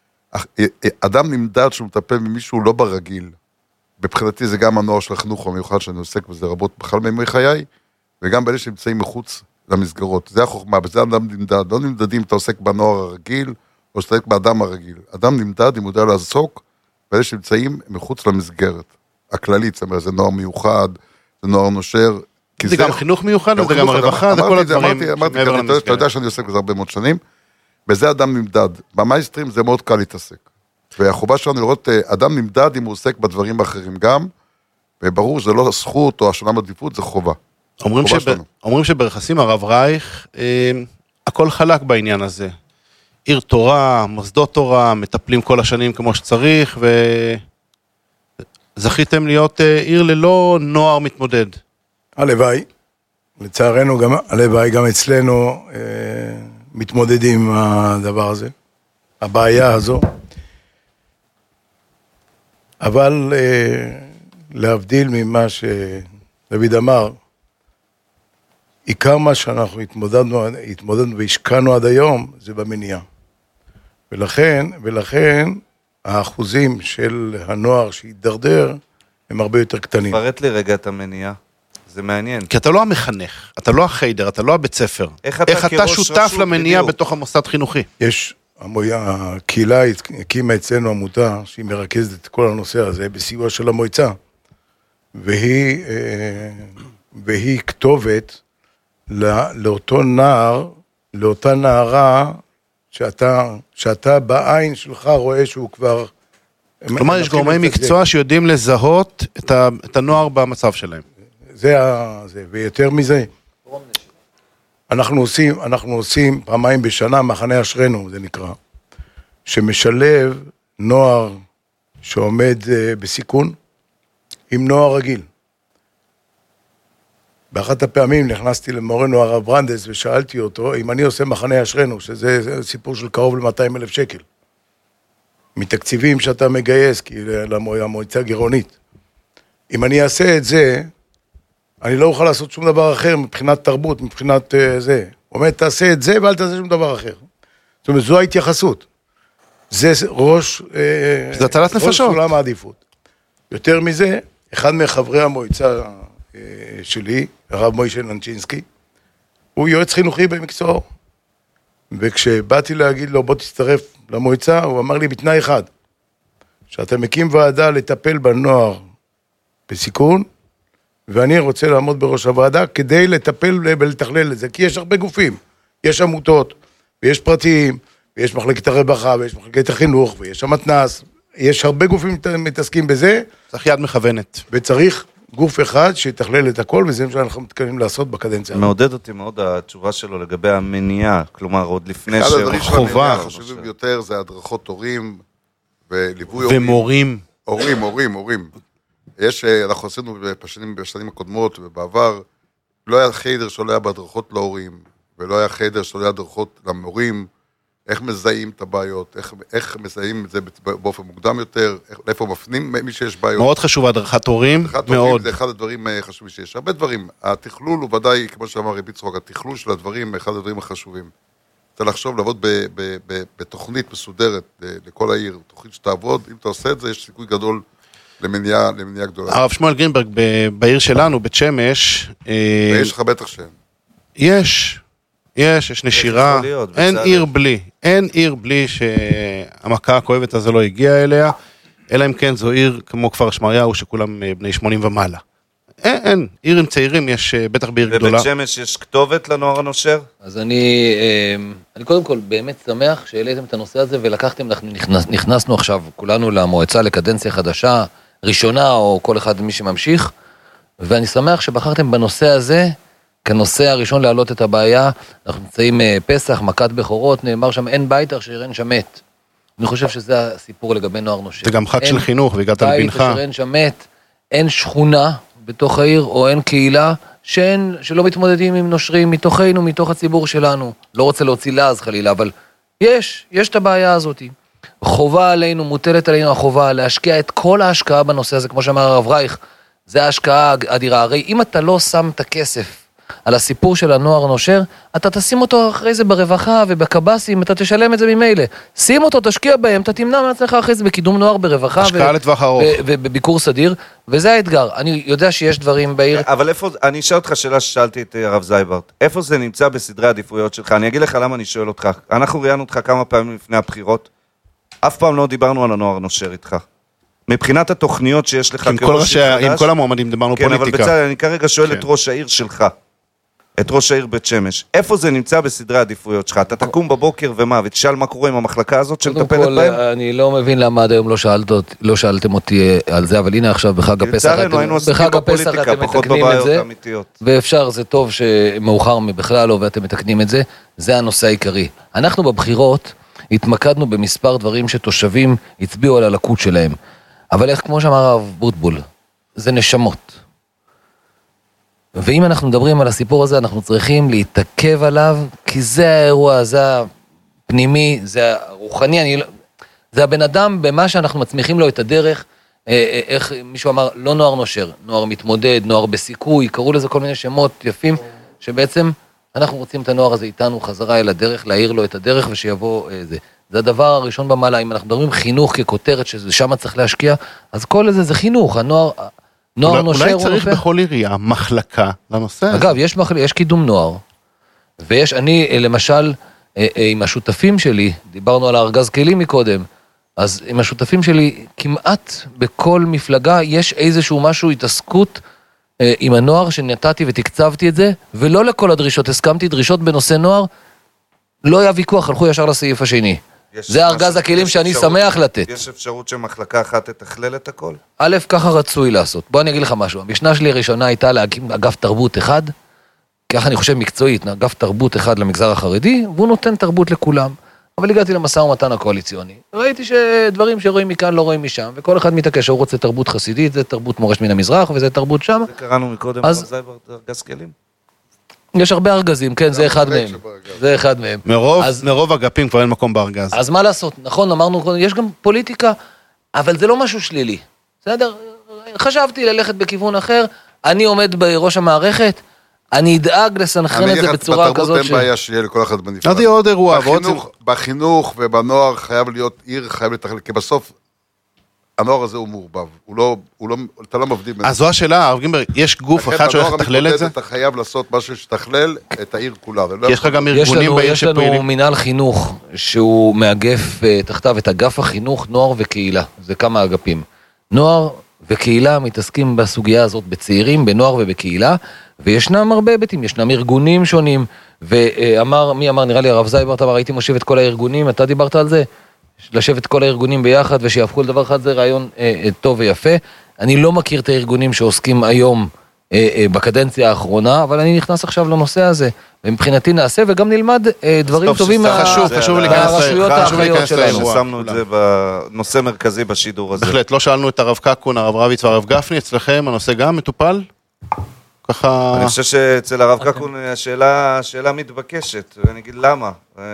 אדם נמדד שהוא מטפל ממישהו לא ברגיל. בבחינתי זה גם הנוער של החינוך המיוחד שאני עוסק בזה רבות בכלל מימי חיי, וגם באלה שנמצאים מחוץ למסגרות. זה החוכמה, בזה אדם נמדד. לא נמדדים אתה עוסק בנוער הרגיל, או שאתה עוסק באדם הרגיל. אדם נמדד, אם הוא יודע לעסוק, באלה שנמצאים מחוץ למסגרת. הכללית, זאת אומרת, זה נוער מיוחד, זה נוער נושר. זה גם חינוך מיוחד, זה גם הרווחה, זה כל הדברים. אתה יודע שאני עוסק בזה הרבה מאוד שנים, בזה אדם נמדד. במייסטרים זה מאוד קל להתעסק. והחובה שלנו לראות אדם נמדד אם הוא עוסק בדברים האחרים גם, וברור שזה לא זכות או השונה בעדיפות, זה חובה. אומרים שברכסים הרב רייך, הכל חלק בעניין הזה. עיר תורה, מוסדות תורה, מטפלים כל השנים כמו שצריך, וזכיתם להיות עיר ללא נוער מתמודד. הלוואי, לצערנו גם, הלוואי גם אצלנו מתמודדים עם הדבר הזה, הבעיה הזו. אבל להבדיל ממה שדוד אמר, עיקר מה שאנחנו התמודדנו והשקענו עד היום, זה במניעה. ולכן האחוזים של הנוער שהתדרדר הם הרבה יותר קטנים. פרט לי רגע את המניעה, זה מעניין. כי אתה לא המחנך, אתה לא החיידר, אתה לא הבית ספר. איך אתה שותף למניעה בתוך המוסד חינוכי? הקהילה הקימה אצלנו עמותה שהיא מרכזת את כל הנושא הזה בסיוע של המועצה, והיא כתובת לאותו נער, לאותה נערה, שאתה בעין שלך רואה שהוא כבר... כלומר, יש גורמי מקצוע שיודעים לזהות את הנוער במצב שלהם. ויותר מזה, אנחנו עושים פעמיים בשנה מחנה אשרנו, זה נקרא, שמשלב נוער שעומד בסיכון עם נוער רגיל. באחת הפעמים נכנסתי למורנו הרב ברנדס ושאלתי אותו אם אני עושה מחנה אשרנו, שזה סיפור של קרוב ל-200,000 שקל. מתקציבים שאתה מגייס, כי למועצה גירעונית. אם אני אעשה את זה, אני לא אוכל לעשות שום דבר אחר מבחינת תרבות, מבחינת זה. הוא אומר, תעשה את זה ואל תעשה שום דבר אחר. זאת אומרת, זו ההתייחסות. זה ראש סולם העדיפות. יותר מזה, אחד מחברי המועצה שלי, הרב מוישה לנצ'ינסקי, הוא יועץ חינוכי במקצועו. וכשבאתי להגיד לו, בוא תצטרף למועצה, הוא אמר לי בתנאי אחד, שאתה מקים ועדה לטפל בנוער בסיכון, ואני רוצה לעמוד בראש הוועדה כדי לטפל ולתכלל את זה, כי יש הרבה גופים, יש עמותות, ויש פרטיים, ויש מחלקת הרווחה, ויש מחלקת החינוך, ויש המתנ"ס, יש הרבה גופים מתעסקים בזה. צריך יד מכוונת. וצריך גוף אחד שיתכלל את הכל, וזה מה שאנחנו מתכוונים לעשות בקדנציה. מעודד אותי מאוד התשובה שלו לגבי המניעה, כלומר עוד לפני אחד הדברים של המניעה החשובים יותר זה הדרכות הורים וליווי הורים. ומורים. הורים. אנחנו עשינו בשנים הקודמות ובעבר, לא היה חיידר שלא היה בהדרכות להורים, ולא היה חיידר שלא היה הדרכות למורים, איך מזהים את הבעיות, איך מזהים את זה באופן מוקדם יותר, איפה מפנים מי שיש בעיות. מאוד חשוב הדרכת הורים, מאוד. זה אחד הדברים חשובים שיש. הרבה דברים, התכלול הוא ודאי, כמו שאמר רבי צחוק, התכלול של הדברים, אחד הדברים החשובים. צריך לחשוב, לעבוד בתוכנית מסודרת לכל העיר, תוכנית שתעבוד, אם אתה עושה את זה, יש סיכוי גדול למניעה גדולה. הרב שמואל גרינברג, בעיר שלנו, בית שמש... ויש לך בטח שאין. יש נשירה, אין עיר בלי שהמכה הכואבת הזו לא הגיעה אליה, אלא אם כן זו עיר כמו כפר שמריהו שכולם בני 80 ומעלה. אין, עיר עם צעירים יש בטח בעיר גדולה. בבית שמש יש כתובת לנוער הנושר? אז אני קודם כל באמת שמח שהעליתם את הנושא הזה ולקחתם, נכנסנו עכשיו כולנו למועצה לקדנציה חדשה, ראשונה או כל אחד מי שממשיך, ואני שמח שבחרתם בנושא הזה, כנושא הראשון להעלות את הבעיה. אנחנו נמצאים פסח, מכת בכורות, נאמר שם אין בית אשר אין שם מת. אני חושב שזה הסיפור לגבי נוער נושר. זה גם חג של חינוך, והגעת לבנך. בית אשר אין שם מת, אין שכונה בתוך העיר, או אין קהילה, שלא מתמודדים עם נושרים מתוכנו, מתוך הציבור שלנו. לא רוצה להוציא לעז חלילה, אבל יש את הבעיה הזאת. חובה עלינו, מוטלת עלינו החובה, להשקיע את כל ההשקעה בנושא הזה, כמו שאמר הרב רייך, זה ההשקעה אדירה. הרי אם אתה לא שם את הכסף על הסיפור של הנוער נושר, אתה תשים אותו אחרי זה ברווחה ובקב"סים, אתה תשלם את זה ממילא. שים אותו, תשקיע בהם, אתה תמנע מעצמך אחרי זה בקידום נוער ברווחה. השקעה לטווח ארוך. ובביקור סדיר, וזה האתגר. אני יודע שיש דברים בעיר. אבל איפה, אני אשאל אותך שאלה ששאלתי את הרב זייברט, איפה זה נמצא בסדרי העדיפויות שלך? אני אגיד לך למה אני שואל אותך. אנחנו ראיינו אותך כמה פעמים לפני הבחירות, אף פעם לא דיברנו על הנוער נושר איתך. מבחינת התוכניות שיש לך עם כל המועמדים דיברנו פוליטיקה. כן, אבל בצד, אני כרגע שואל את ראש העיר שלך. את ראש העיר בית שמש. איפה זה נמצא בסדרי העדיפויות שלך? אתה תקום בבוקר ומה, ותשאל מה קורה עם המחלקה הזאת שמטפלת בהם? אני לא מבין למה עד היום לא שאלתם אותי על זה, אבל הנה עכשיו בחג הפסח אתם מתקנים את זה, ואפשר, זה טוב שמאוחר מבכלל לא, ואתם מתקנים את זה, זה הנושא העיקרי. אנחנו בבחירות התמקדנו במספר דברים שתושבים הצביעו על הלקות שלהם, אבל איך, כמו שאמר הרב בוטבול, זה נשמות. ואם אנחנו מדברים על הסיפור הזה, אנחנו צריכים להתעכב עליו, כי זה האירוע, זה הפנימי, זה הרוחני, זה הבן אדם במה שאנחנו מצמיחים לו את הדרך, איך מישהו אמר, לא נוער נושר, נוער מתמודד, נוער בסיכוי, קראו לזה כל מיני שמות יפים, שבעצם אנחנו רוצים את הנוער הזה איתנו חזרה אל הדרך, להעיר לו את הדרך ושיבוא זה. זה הדבר הראשון במעלה. אם אנחנו מדברים חינוך ככותרת, ששם צריך להשקיע, אז כל זה חינוך, הנוער נושר. אולי צריך בכל עירייה מחלקה לנושא הזה. אגב, יש קידום נוער, ויש, אני למשל, עם השותפים שלי, דיברנו על הארגז כלים מקודם, אז עם השותפים שלי, כמעט בכל מפלגה יש איזשהו משהו, התעסקות עם הנוער שנתתי ותקצבתי את זה, ולא לכל הדרישות, הסכמתי דרישות בנושא נוער, לא היה ויכוח, הלכו ישר לסעיף השני. זה ארגז הכלים שאני שמח לתת. יש אפשרות שמחלקה אחת תתכלל את הכל? א', ככה רצוי לעשות. בוא אני אגיד לך משהו. המשנה שלי הראשונה הייתה להקים אגף תרבות אחד, ככה אני חושב מקצועית, אגף תרבות אחד למגזר החרדי, והוא נותן תרבות לכולם. אבל הגעתי למשא ומתן הקואליציוני. ראיתי שדברים שרואים מכאן לא רואים משם, וכל אחד מתעקש שהוא רוצה תרבות חסידית, זה תרבות מורשת מן המזרח, וזה תרבות שם. זה קראנו מקודם הרב זייברט, ארגז כלים? יש הרבה ארגזים, כן, זה אחד מהם. זה אחד מהם. מרוב אגפים כבר אין מקום בארגז. אז מה לעשות? נכון, אמרנו, יש גם פוליטיקה, אבל זה לא משהו שלילי. בסדר? חשבתי ללכת בכיוון אחר, אני עומד בראש המערכת, אני אדאג לסנכרן את זה בצורה כזאת בתרבות אין בעיה שיהיה לכל אחד בנפרד. אז יהיה עוד אירוע. בחינוך ובנוער חייב להיות עיר, חייב לתכלל, כי בסוף הנוער הזה הוא מעורבב, אתה לא מבדיל. אז זו השאלה, הרב גימבר, יש גוף אחד שהולך לתכלל את זה? אתה חייב לעשות משהו שתכלל את העיר כולה. יש לך גם ארגונים בעיר שפעילים? יש לנו מנהל חינוך שהוא מאגף תחתיו את אגף החינוך, נוער וקהילה, זה כמה אגפים. נוער וקהילה מתעסקים בסוגיה הזאת בצעירים, בנוער ובקהילה, וישנם הרבה היבטים, ישנם ארגונים שונים, מי אמר, נראה לי הרב זייברט אמר, הייתי מושיב את כל הארגונים, אתה דיברת על זה? לשבת כל הארגונים ביחד ושיהפכו לדבר אחד, זה רעיון טוב ויפה. אני לא מכיר את הארגונים שעוסקים היום בקדנציה האחרונה, אבל אני נכנס עכשיו לנושא הזה, ומבחינתי נעשה וגם נלמד דברים טובים מהרשויות האחריות שלנו. שמנו את זה בנושא מרכזי בשידור הזה. בהחלט, לא שאלנו את הרב קקון, הרב רביץ והרב גפני, אצלכם הנושא גם מטופל? ככה... אני חושב שאצל הרב קקון השאלה מתבקשת, ואני אגיד למה.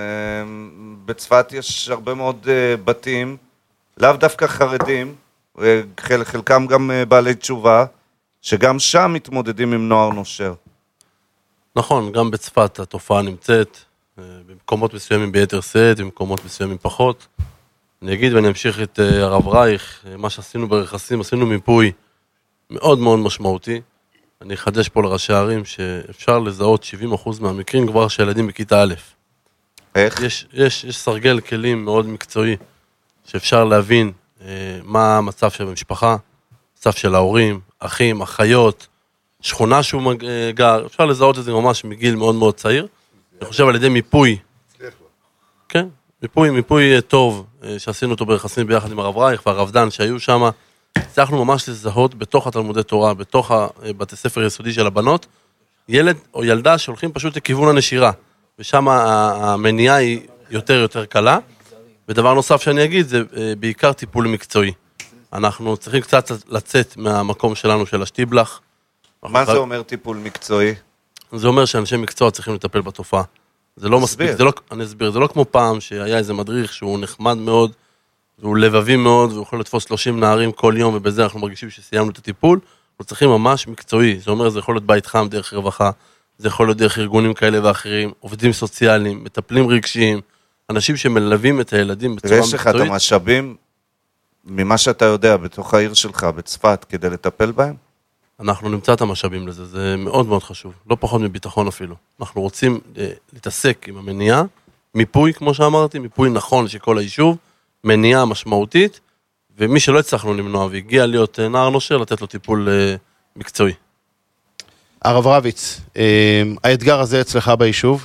בצפת יש הרבה מאוד בתים, לאו דווקא חרדים, חלקם גם בעלי תשובה, שגם שם מתמודדים עם נוער נושר. נכון, גם בצפת התופעה נמצאת, במקומות מסוימים ביתר שאת, במקומות מסוימים פחות. אני אגיד ואני אמשיך את הרב רייך, מה שעשינו ברכסים, עשינו מיפוי מאוד מאוד משמעותי. אני אחדש פה לראשי הערים שאפשר לזהות 70% מהמקרים כבר שילדים בכיתה א'. איך? יש סרגל כלים מאוד מקצועי, שאפשר להבין מה המצב של המשפחה, מצב של ההורים, אחים, אחיות, שכונה שהוא גר, אפשר לזהות את זה ממש מגיל מאוד מאוד צעיר. אני חושב על ידי מיפוי, כן, מיפוי טוב, שעשינו אותו ברכסים ביחד עם הרב רייך והרב דן שהיו שם, הצלחנו ממש לזהות בתוך התלמודי תורה, בתוך בתי ספר יסודי של הבנות, ילד או ילדה שהולכים פשוט לכיוון הנשירה, ושם המניעה היא יותר קלה. ודבר נוסף שאני אגיד, זה בעיקר טיפול מקצועי. אנחנו צריכים קצת לצאת מהמקום שלנו של השטיבלח. מה זה אומר טיפול מקצועי? זה אומר שאנשי מקצוע צריכים לטפל בתופעה. זה לא מספיק, אני אסביר, זה לא כמו פעם שהיה איזה מדריך שהוא נחמד מאוד, והוא לבבי מאוד, והוא יכול לתפוס 30 נערים כל יום, ובזה אנחנו מרגישים שסיימנו את הטיפול. אנחנו צריכים ממש מקצועי, זה אומר, זה יכול להיות בית חם דרך רווחה, זה יכול להיות דרך ארגונים כאלה ואחרים, עובדים סוציאליים, מטפלים רגשיים, אנשים שמלווים את הילדים בצורה מקצועית. ויש לך את המשאבים, ממה שאתה יודע, בתוך העיר שלך, בצפת, כדי לטפל בהם? אנחנו נמצא את המשאבים לזה, זה מאוד מאוד חשוב, לא פחות מביטחון אפילו. אנחנו רוצים להתעסק עם המניעה, מיפוי, כמו שאמרתי, מיפוי נכון של כל היישוב, מניעה משמעותית, ומי שלא הצלחנו למנוע והגיע להיות נער נושר, לתת לו טיפול מקצועי. הרב רביץ, האתגר הזה אצלך ביישוב?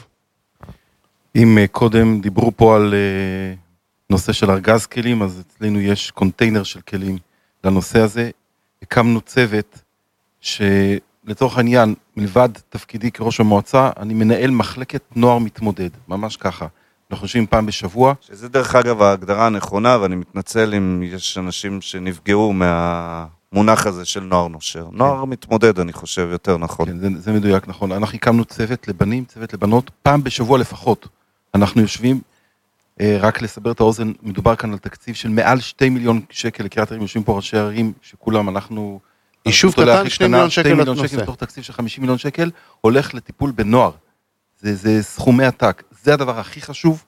אם קודם דיברו פה על נושא של ארגז כלים, אז אצלנו יש קונטיינר של כלים לנושא הזה. הקמנו צוות שלתוך העניין, מלבד תפקידי כראש המועצה, אני מנהל מחלקת נוער מתמודד, ממש ככה. אנחנו חושבים פעם בשבוע. שזה דרך אגב ההגדרה הנכונה, ואני מתנצל אם יש אנשים שנפגעו מהמונח הזה של נוער נושר. כן. נוער מתמודד, אני חושב, יותר נכון. כן, זה מדויק, נכון. אנחנו הקמנו צוות לבנים, צוות לבנות, פעם בשבוע לפחות. אנחנו יושבים, רק לסבר את האוזן, מדובר כאן על תקציב של מעל 2 מיליון שקל, לקריית ערים, יושבים פה ראשי ערים, שכולם אנחנו... יישוב קטן, 2 מיליון שקל 2 מיליון שקל, בתוך תקציב של 50 מיליון שקל, הולך לטיפול בנוער. זה סכומי עתק. זה הדבר הכי חשוב,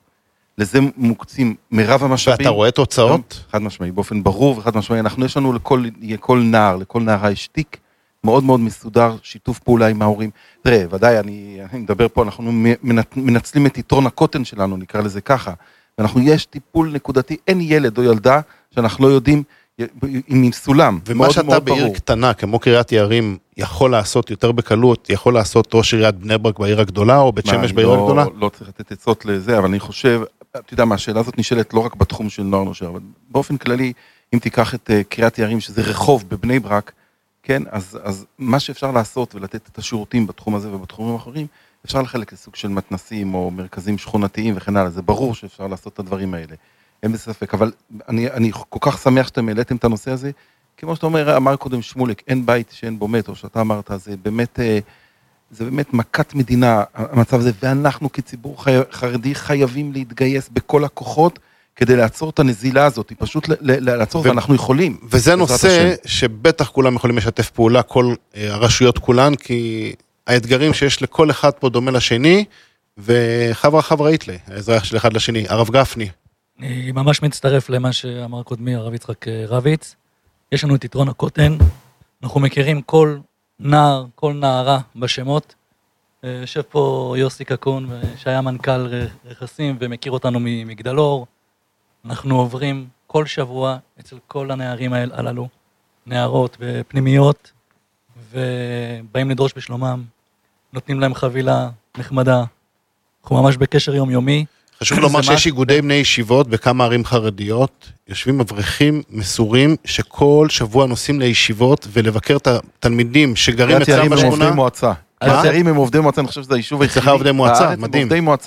לזה מוקצים מרב המשאבים. ואתה רואה תוצאות? חד משמעי, באופן ברור וחד משמעי. יש לנו לכל נער, לכל נערה יש תיק מאוד מאוד מסודר, שיתוף פעולה עם ההורים. תראה, ודאי, אני מדבר פה, אנחנו מנצלים את יתרון הקוטן שלנו, נקרא לזה ככה. יש טיפול נקודתי, אין ילד או ילדה שאנחנו לא יודעים עם סולם. ומה שאתה בעיר קטנה, כמו קריית יערים, יכול לעשות יותר בקלות, יכול לעשות ראש עיריית בני ברק בעיר הגדולה, או בית שמש בעיר הגדולה? לא צריך לתת עצות לזה, אבל אני חושב, אתה יודע מה, השאלה הזאת נשאלת לא רק בתחום של נוער נושר, אבל באופן כללי, אם תיקח את קריית יערים, שזה רחוב בבני ברק, כן, אז מה שאפשר לעשות ולתת את השירותים בתחום הזה ובתחומים האחרים, אפשר לחלק לסוג של מתנסים או מרכזים שכונתיים וכן הלאה, זה ברור שאפשר לעשות את הדברים האלה. אין בספק, אבל אני כל כך שמח שאתם העליתם את הנושא הזה, כמו שאתה אומר, אמר קודם שמולק, אין בית שאין בו מת, או שאתה אמרת, זה באמת מכת מדינה, המצב הזה, ואנחנו כציבור חרדי חייבים להתגייס בכל הכוחות, כדי לעצור את הנזילה הזאת, פשוט לעצור, ואנחנו יכולים. וזה נושא שבטח כולם יכולים לשתף פעולה, כל הרשויות כולן, כי האתגרים שיש לכל אחד פה דומה לשני, וחברה איתלה, האזרח של אחד לשני, הרב גפני. אני ממש מצטרף למה שאמר קודמי, הרב יצחק רביץ. יש לנו את יתרון הקוטן, אנחנו מכירים כל נער, כל נערה בשמות. יושב פה יוסי קקון, שהיה מנכ"ל רכסים ומכיר אותנו ממגדלור. אנחנו עוברים כל שבוע אצל כל הנערים הללו, נערות ופנימיות, ובאים לדרוש בשלומם, נותנים להם חבילה נחמדה. אנחנו ממש בקשר יומיומי. חשוב לומר שיש איגודי בני ישיבות בכמה ערים חרדיות, יושבים אברכים מסורים שכל שבוע נוסעים לישיבות ולבקר את התלמידים שגרים אצלם בשכונה. קריית הם עובדי מועצה, אני חושב שזה היישוב היחידי. אצלך עובדי מועצה, מדהים.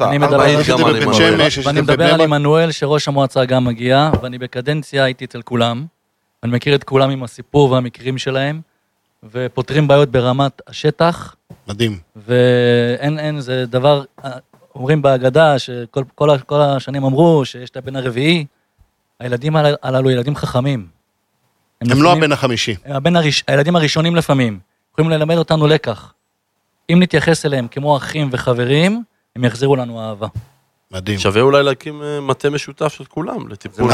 ואני מדבר על עמנואל שראש המועצה גם מגיע, ואני בקדנציה הייתי אצל כולם, אני מכיר את כולם עם הסיפור והמקרים שלהם, ופותרים בעיות ברמת השטח. מדהים. ואין, זה דבר, אומרים בהגדה, שכל השנים אמרו שיש את הבן הרביעי, הילדים הללו ילדים חכמים. הם לא הבן החמישי. הילדים הראשונים לפעמים, יכולים ללמד אותנו לקח. אם נתייחס אליהם כמו אחים וחברים, הם יחזירו לנו אהבה. מדהים. שווה אולי להקים מטה משותף של כולם, לטיפול.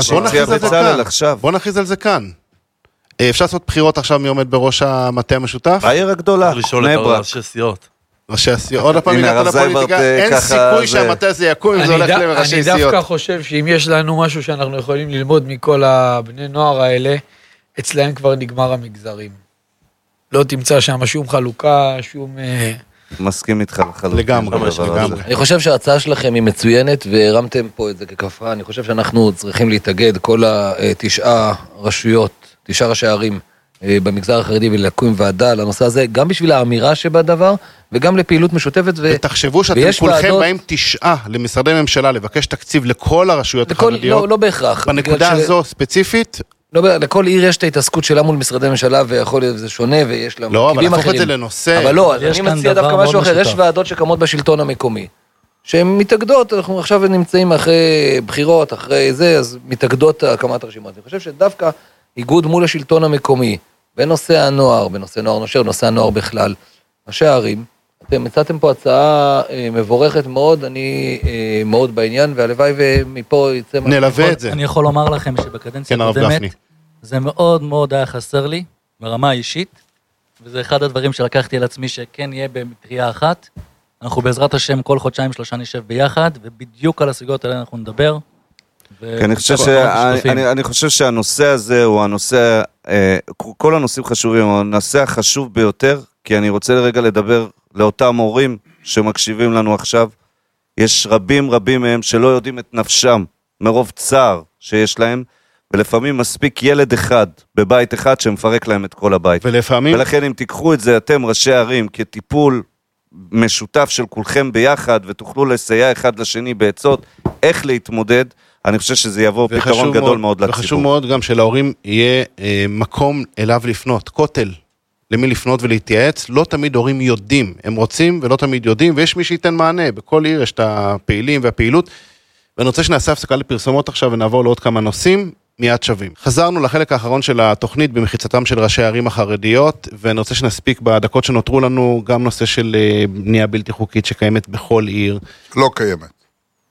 בוא נכריז על זה כאן. אפשר לעשות בחירות עכשיו מי עומד בראש המטה המשותף? העיר הגדולה, בני ברק. ראשי סיעות. ראשי הסיעות, עוד הפעם הגעת לפוליטיקה, אין סיכוי שהמטה הזה יקום אם זה הולך לראשי סיעות. אני דווקא חושב שאם יש לנו משהו שאנחנו יכולים ללמוד מכל הבני נוער האלה, אצלהם כבר נגמר המגזרים. לא תמצא שם שום חלוקה, שום... מסכים איתך לחלוטין. לגמרי. אני חושב שההצעה שלכם היא מצוינת, והרמתם פה את זה ככפרה. אני חושב שאנחנו צריכים להתאגד כל 9 רשויות, 9 ראשי ערים במגזר החרדי, ולקום ועדה לנושא הזה, גם בשביל האמירה שבדבר, וגם לפעילות משותפת. ותחשבו שאתם כולכם באים 9 למשרדי ממשלה, לבקש תקציב לכל הרשויות החרדיות. לא בהכרח. בנקודה הזו ספציפית, לכל עיר יש את ההתעסקות שלה מול משרדי ממשלה, ויכול להיות שזה שונה, ויש לה לא, אבל להפוך את זה לנושא. אבל לא, אני מציע דווקא משהו אחר, יש ועדות שקמות בשלטון המקומי, שהן מתאגדות, אנחנו עכשיו נמצאים אחרי בחירות, אחרי זה, אז מתאגדות הקמת הרשימות. אני חושב שדווקא איגוד מול השלטון המקומי, בנושא הנוער, בנושא נוער נושר, בנושא הנוער בכלל, ראשי הערים, אתם מצאתם פה הצעה מבורכת מאוד, אני מאוד בעניין, והלוואי ומפה יצא... נלווה את זה. אני יכול לומר לכם שבקדנציה הקודמת, זה מאוד מאוד היה חסר לי, ברמה האישית, וזה אחד הדברים שלקחתי על עצמי שכן יהיה במטריה אחת. אנחנו בעזרת השם כל חודשיים 3 נשב ביחד, ובדיוק על הסוגיות האלה אנחנו נדבר. אני חושב שהנושא הזה הוא הנושא, כל הנושאים חשובים, הוא הנושא החשוב ביותר, כי אני רוצה לרגע לדבר לאותם הורים שמקשיבים לנו עכשיו. יש רבים מהם שלא יודעים את נפשם מרוב צער שיש להם, ולפעמים מספיק ילד אחד בבית אחד שמפרק להם את כל הבית. ולכן אם תיקחו את זה אתם ראשי ערים כטיפול משותף של כולכם ביחד, ותוכלו לסייע אחד לשני בעצות איך להתמודד, אני חושב שזה יבוא פתרון גדול מאוד לציבור. וחשוב מאוד גם שלהורים יהיה מקום אליו לפנות, כותל, למי לפנות ולהתייעץ. לא תמיד הורים יודעים, הם רוצים ולא תמיד יודעים, ויש מי שייתן מענה. בכל עיר יש את הפעילים והפעילות. ואני רוצה שנעשה הפסקה לפרסומות עכשיו ונעבור לעוד כמה נושאים. מיד שווים. חזרנו לחלק האחרון של התוכנית במחיצתם של ראשי הערים החרדיות, ואני רוצה שנספיק בדקות שנותרו לנו גם נושא של בנייה בלתי חוקית שקיימת בכל עיר. לא קיימת.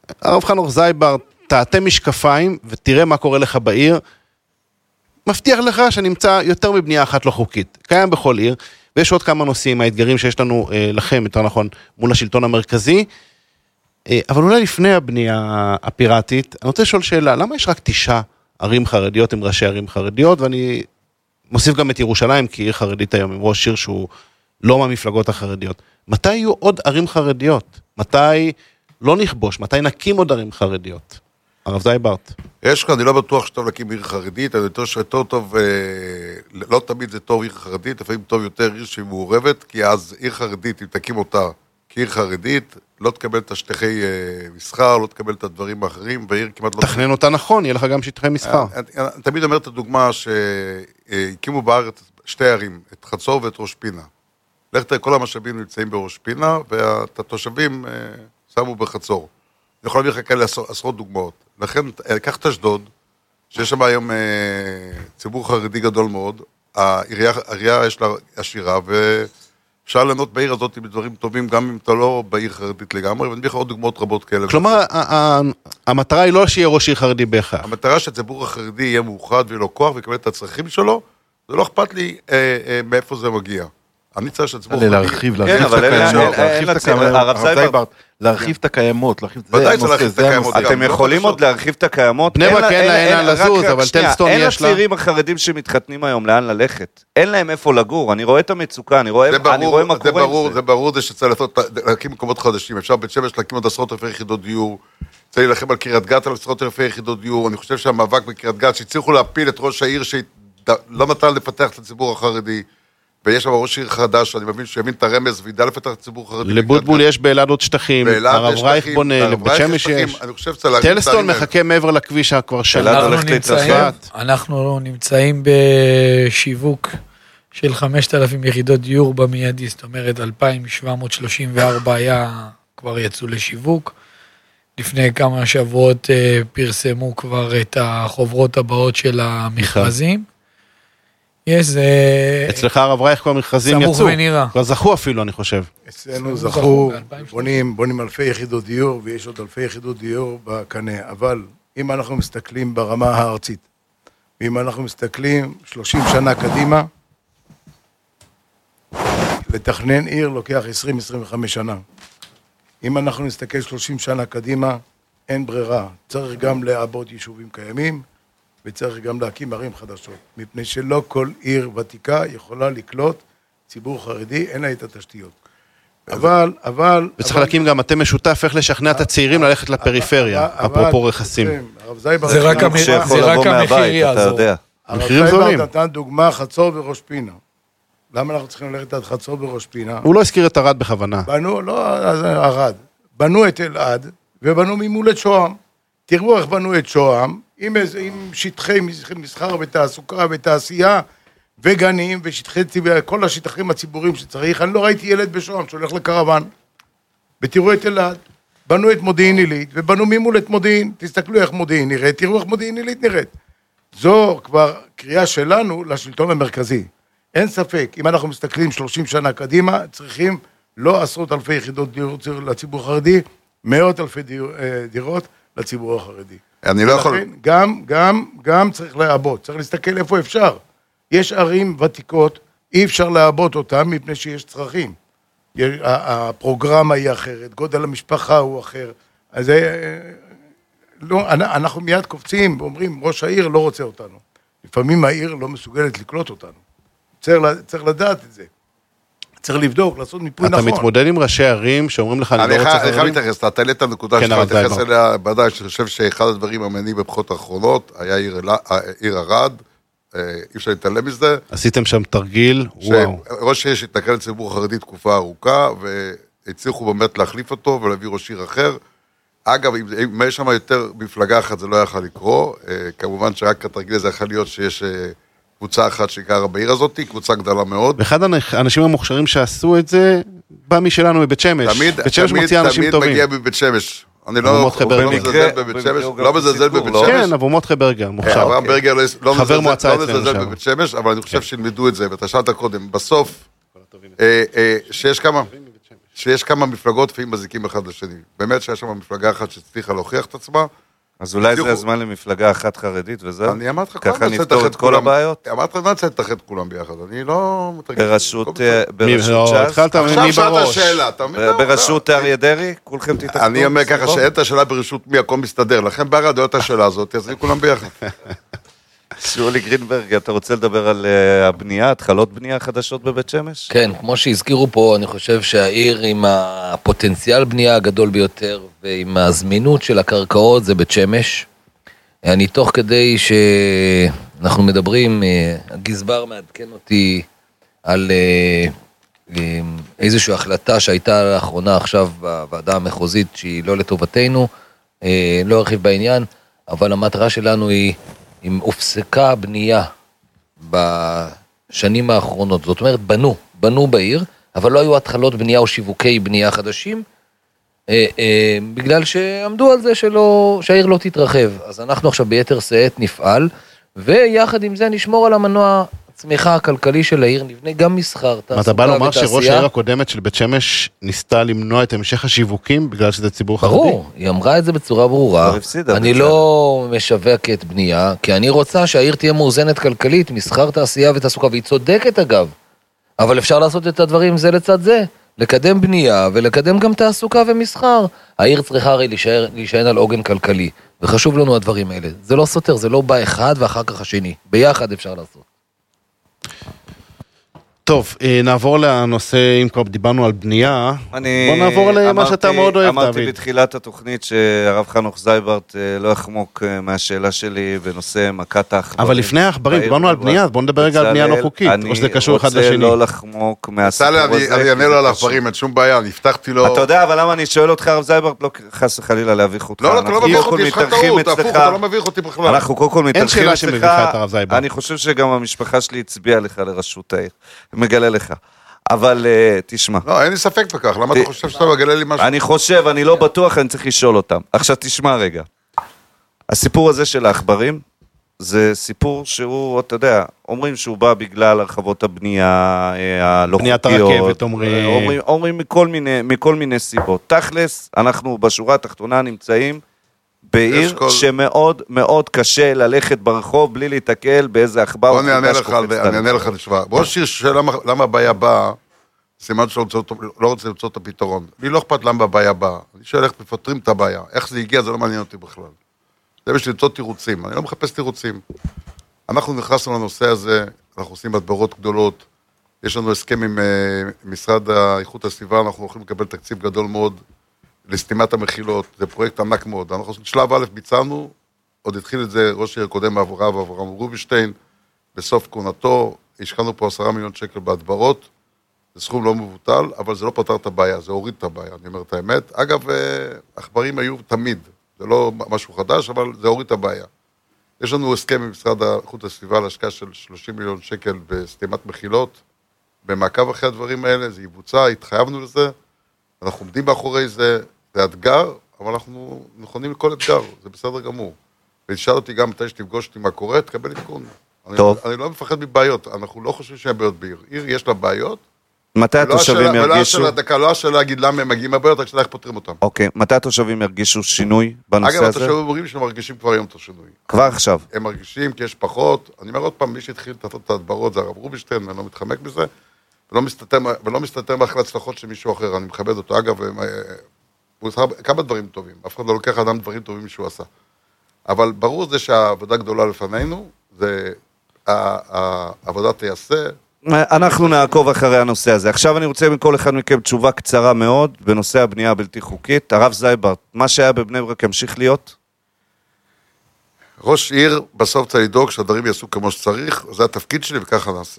הרב חנוך זייברט, תעטה משקפיים ותראה מה קורה לך בעיר, מבטיח לך שנמצא יותר מבנייה אחת לא חוקית. קיים בכל עיר, ויש עוד כמה נושאים, האתגרים שיש לנו לכם, יותר נכון, מול השלטון המרכזי, אבל אולי לפני הבנייה הפיראטית, אני רוצה לשאול שאלה, למה יש רק 9 ערים חרדיות עם ראשי ערים חרדיות, ואני מוסיף גם את ירושלים, כי עיר חרדית היום, עם ראש עיר שהוא לא מהמפלגות החרדיות. מתי יהיו עוד ערים חרדיות? מתי לא נכבוש? מתי נקים עוד ערים חרדיות? הרב זייברט. יש כאן, אני לא בטוח שטוב להקים עיר חרדית, אני יותר טוב, לא תמיד זה טוב עיר חרדית, לפעמים טוב יותר עיר שהיא מעורבת, כי אז עיר חרדית, אם תקים אותה כעיר חרדית, לא תקבל את השטחי מסחר, לא תקבל את הדברים האחרים, והעיר כמעט לא... תכנן אותה נכון, יהיה לך גם שטחי מסחר. אני תמיד אומר את הדוגמה שהקימו בארץ 2 ערים, את חצור ואת ראש פינה. לך תראה, כל המשאבים נמצאים בראש פינה, ואת התושבים שמו בחצור. אני יכול להביא לך כאלה עשרות דוגמאות. לכן, קח את אשדוד, שיש שם היום ציבור חרדי גדול מאוד, העירייה יש לה עשירה, ואפשר ליהנות בעיר הזאת בדברים טובים, גם אם אתה לא בעיר חרדית לגמרי, ואני מביא לך עוד דוגמאות רבות כאלה. כלומר, המטרה היא לא שיהיה ראש עיר חרדי בהכרח. המטרה שהציבור החרדי יהיה מאוחד ויהיה לו כוח ויקבל את הצרכים שלו, זה לא אכפת לי מאיפה זה מגיע. אני צריך שהציבור חרדי... להרחיב את הקיימות, ודאי צריך להרחיב את הקיימות. אתם יכולים עוד להרחיב את הקיימות? בני ברק אין לה לזוז, אבל טלסטון יש לה. אין לצעירים החרדים שמתחתנים היום לאן ללכת. אין להם איפה לגור, אני רואה את המצוקה, אני רואה מה קורה עם זה. זה ברור, זה שצריך להקים מקומות חדשים, אפשר בית שמש להקים עוד 10,000 יחידות דיור, צריך להילחם על קריית גת על 10,000 יחידות דיור, אני חושב שהמאבק בקריית גת שהצליחו להפיל את ראש העיר שלא נתן לפתח את הציבור החרדי, ויש שם ראש עיר חדש, אני מבין שיבין את הרמז, וידע לפתח את הציבור חרדי. לבוטבול יש באלעד עוד שטחים, הרב רייך בונה, לבית שמש יש. טלסטון מחכה מעבר לכביש כבר שנה. אנחנו נמצאים בשיווק של 5,000 יחידות דיור במיידי, זאת אומרת 2,734 כבר יצאו לשיווק. לפני כמה שבועות פרסמו כבר את החוברות הבאות של המכרזים. אצלך הרב רייך כבר מכרזים יצאו. סמוך ונראה. כבר זכו אפילו, אני חושב. אצלנו זכו, בונים אלפי יחידות דיור, ויש עוד אלפי יחידות דיור בקנה. אבל אם אנחנו מסתכלים ברמה הארצית, ואם אנחנו מסתכלים 30 שנה קדימה, לתכנן עיר לוקח 20-25 שנה. אם אנחנו נסתכל 30 שנה קדימה, אין ברירה. צריך גם לעבות יישובים קיימים, וצריך גם להקים ערים חדשות, מפני שלא כל עיר ותיקה יכולה לקלוט ציבור חרדי, אין לה את התשתיות. אבל... וצריך להקים גם אתם משותף, איך לשכנע את הצעירים ללכת לפריפריה, אפרופו רכסים. זה רק המחיר יעזור. הרב זייברט נתן דוגמה חצור וראש פינה. למה אנחנו צריכים ללכת עד חצור וראש פינה? הוא לא הזכיר את ערד בכוונה. לא ערד. בנו את אלעד, ובנו ממול את שוהם. תראו איך בנו את שוהם, עם שטחי מסחר ותעסוקה ותעשייה וגנים ושטחי כל השטחים הציבוריים שצריך. אני לא ראיתי ילד בשוהם שהולך לקרוון. ותראו את אלעד, בנו את מודיעין עילית ובנו ממול את מודיעין. תסתכלו איך מודיעין נראית, תראו איך מודיעין עילית נראית. זו כבר קריאה שלנו לשלטון המרכזי. אין ספק, אם אנחנו מסתכלים 30 שנה קדימה, צריכים לא 10,000 יחידות דיור לציבור החרדי, 100,000 דירות לציבור החרדי. אני לא יכול... גם צריך לעבות, צריך להסתכל איפה אפשר. יש ערים ותיקות, אי אפשר לעבות אותן מפני שיש צרכים. הפרוגרמה היא אחרת, גודל המשפחה הוא אחר. אז אנחנו מיד קופצים ואומרים, ראש העיר לא רוצה אותנו. לפעמים העיר לא מסוגלת לקלוט אותנו. צריך לדעת את זה. צריך לבדוק, לעשות מיפוי נכון. אתה מתמודד עם ראשי ערים שאומרים לך, אני לא רוצה חברים? אני חייב להתייחס, אתה העלית הנקודה שלך, להתייחס אליה, בוודאי, שאני חושב שאחד הדברים המעניינים בבחירות האחרונות, היה עיר ערד, אי אפשר להתעלם מזה. עשיתם שם תרגיל, וואו. ראש עיר שהתנקל לציבור החרדי תקופה ארוכה, והצליחו באמת להחליף אותו ולהביא ראש עיר אחר. אגב, אם יש שם יותר מפלגה אחת, זה לא יכול לקרוא. כמובן שרק התרגיל הזה יכול להיות שיש קבוצה אחת שגרה בעיר הזאת, קבוצה גדולה מאוד. ואחד האנשים המוכשרים שעשו את זה, בא משלנו מבית שמש. בית שמש מוציאה אנשים טובים. תמיד מגיע מבית שמש. אני לא מזלזל בבית שמש, לא מזלזל בבית שמש. כן, אברהם ברגר, מוכשר. אברהם ברגר לא חבר מועצה אצלנו מזלזל בבית שמש, אבל אני חושב שילמדו את זה, ואתה שאלת קודם, בסוף, שיש כמה? שיש כמה מפלגות לפעמים מזיקים אחד לשני. באמת שיש שם מפלגה אחת שצריכה להוכיח את עצמה. אז אולי זה הזמן למפלגה אחת חרדית וזהו? אני אמרתי לך, ככה נפתור את כל הבעיות? אמרתי לך, אני רוצה לתחת כולם ביחד, אני לא מתרגש. בראשות ש"ס? עכשיו שאלת השאלה, אתה מבין? בראשות אריה דרעי? כולכם תתאחדו? אני אומר ככה שאין את השאלה בראשות מי, הכל מסתדר. לכן ברדיו את השאלה הזאת, אז כולם ביחד. שולי גרינברג, אתה רוצה לדבר על הבנייה, התחלות בנייה חדשות בבית שמש? כן, כמו שהזכירו פה, אני חושב שהעיר עם הפוטנציאל בנייה הגדול ביותר, ועם הזמינות של הקרקעות זה בית שמש. אני תוך כדי שאנחנו מדברים, הגזבר מעדכן אותי על איזושהי החלטה שהייתה לאחרונה עכשיו בוועדה המחוזית, שהיא לא לטובתנו, לא ארחיב בעניין, אבל המטרה שלנו היא, אם הופסקה בנייה בשנים האחרונות, זאת אומרת בנו בעיר, אבל לא היו התחלות בנייה או שיווקי בנייה חדשים, בגלל שעמדו על זה שהעיר לא תתרחב. אז אנחנו עכשיו ביתר שאת נפעל, ויחד עם זה נשמור על המנוע הצמיחה הכלכלי של העיר, נבנה גם מסחר, תעסוקה ותעשייה. אתה בא לומר שראש העיר הקודמת של בית שמש ניסתה למנוע את המשך השיווקים בגלל שזה ציבור חרדי? ברור, היא אמרה את זה בצורה ברורה. אני לא משווקת בנייה, כי אני רוצה שהעיר תהיה מאוזנת כלכלית, מסחר, תעשייה ותעסוקה, והיא צודקת אגב. אבל אפשר לעשות את הדברים זה לצד זה, לקדם בנייה ולקדם גם תעסוקה ומסחר. העיר צריכה הרי להישען על עוגן כלכלי, וחשוב לנו הדברים האלה. זה לא סותר, זה לא בא אחד ואחר כך השני. ביחד אפשר לעשות. טוב, נעבור לנושא, אם כבר דיברנו על בנייה, בוא נעבור למה שאתה מאוד אוהב, דוד. אמרתי בתחילת התוכנית שהרב חנוך זייברט לא יחמוק מהשאלה שלי בנושא מכת העכברים. אבל לפני העכברים, דיברנו על בנייה, אז בוא נדבר רגע על בנייה לא חוקית, או שזה קשור אחד לשני. אני רוצה לא לחמוק מהסיפור הזה. אני אענה לו על העכברים, אין שום בעיה, אני הבטחתי לו... אתה יודע, אבל למה אני שואל אותך, הרב זייברט, לא חס וחלילה להביך אותך. לא, אתה לא מביך אותי, יש לך טעות, הפוך, אתה לא מביך אותי בכלל. אנחנו קודם כל מתארחים אצלך, אני חושב שגם המשפחה שלי הצביעה לך לראשות העיר. מגלה לך. אבל תשמע. לא, אין לי ספק בכך, למה אתה חושב שאתה מגלה לי משהו? אני חושב, אני לא בטוח, אני צריך לשאול אותם. עכשיו תשמע רגע. הסיפור הזה של העכברים, זה סיפור שהוא, אתה יודע, אומרים שהוא בא בגלל הרחבות הבנייה, הלא חוקיות. בניית הרכבת, אומרים. אומרים מכל מיני סיבות. תכלס, אנחנו בשורה התחתונה נמצאים בעיר שמאוד מאוד קשה ללכת ברחוב בלי להתקל באיזה עכבר. בוא אני אענה לך תשווה. בוא שיר למה הבעיה באה, סימן שלא רוצה למצוא את הפתרון. לי לא אכפת למה הבעיה באה. אני שואל איך מפתרים את הבעיה. איך זה הגיע, זה לא מעניין אותי בכלל. זה בשביל למצוא תירוצים. אני לא מחפש תירוצים. אנחנו נכנסנו לנושא הזה, אנחנו עושים הדברות גדולות. יש לנו הסכם עם משרד האיכות הסביבה, אנחנו הולכים לקבל תקציב גדול מאוד. לסתימת המחילות, זה פרויקט ענק מאוד. אנחנו שלב א' ביצענו, עוד התחיל את זה ראש העיר קודם אברהם רובינשטיין, בסוף כהונתו, השקענו פה 10 מיליון שקל בהדברות, זה סכום לא מבוטל, אבל זה לא פתר את הבעיה, זה הוריד את הבעיה, אני אומר את האמת. אגב, עכברים היו תמיד, זה לא משהו חדש, אבל זה הוריד את הבעיה. יש לנו הסכם עם משרד האיכות הסביבה להשקעה של 30 מיליון שקל בסתימת מחילות, במעקב אחרי הדברים האלה, זה יבוצע, התחייבנו לזה, אנחנו עומדים מאחורי זה, זה אתגר, אבל אנחנו נכונים לכל אתגר, זה בסדר גמור. ותשאל אותי גם מתי שתפגוש אותי מה קורה, תקבל עדכון. אני לא מפחד מבעיות, אנחנו לא חושבים שהן בעיות בעיר. עיר יש לה בעיות. מתי התושבים ירגישו? לא השאלה להגיד למה הם מגיעים הבעיות, רק שאלה איך פותרים אותם. אוקיי, מתי התושבים ירגישו שינוי בנושא הזה? אגב, התושבים אומרים שהם מרגישים כבר היום את השינוי. כבר עכשיו. הם מרגישים כי יש פחות. אני אומר עוד פעם, מי שהתחיל לעשות את ההדברות זה הרב רובינשטיין, אני לא מתחמק בזה. ולא מסתתר מאחורי הצלחות של מישהו אחר, אני מכבד אותו. אגב, הוא עושה כמה דברים טובים, אף אחד לא לוקח אדם דברים טובים שהוא עשה. אבל ברור זה שהעבודה גדולה לפנינו, זה העבודה תייעשה. אנחנו נעקוב אחרי הנושא הזה. עכשיו אני רוצה מכל אחד מכם תשובה קצרה מאוד, בנושא הבנייה הבלתי חוקית. הרב זייברט, מה שהיה בבני ברק ימשיך להיות? ראש עיר בסוף צריך לדאוג שהדברים יעשו כמו שצריך, זה התפקיד שלי וככה נעשה.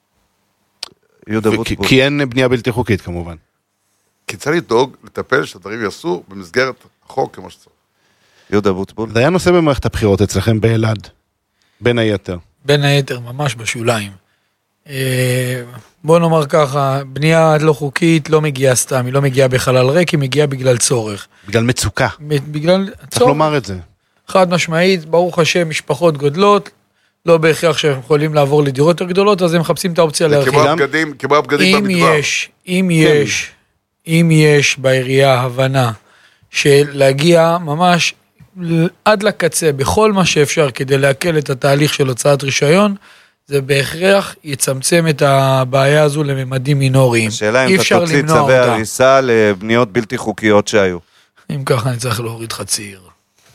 כי אין בנייה בלתי חוקית כמובן. כי צריך לדאוג, לטפל שהדברים יעשו במסגרת החוק כמו שצריך. יהודה בוטבול. זה היה נושא במערכת הבחירות אצלכם באלעד, בין היתר. בין היתר, ממש בשוליים. בוא נאמר ככה, בנייה לא חוקית לא מגיעה סתם, היא לא מגיעה בחלל ריק, היא מגיעה בגלל צורך. בגלל מצוקה. בגלל צורך. צריך לומר את זה. חד משמעית, ברוך השם, משפחות גודלות, לא בהכרח שהם יכולים לעבור לדירות יותר גדולות, אז הם מחפשים את האופציה להרחיב. כמו הבגדים במדבר. אם יש בעירייה הבנה של להגיע ממש עד לקצה בכל מה שאפשר כדי להקל את התהליך של הוצאת רישיון, זה בהכרח יצמצם את הבעיה הזו לממדים מינוריים. השאלה אם אתה תוציא צווי הריסה לבניות בלתי חוקיות שהיו. אם ככה אני צריך להוריד חצי עיר.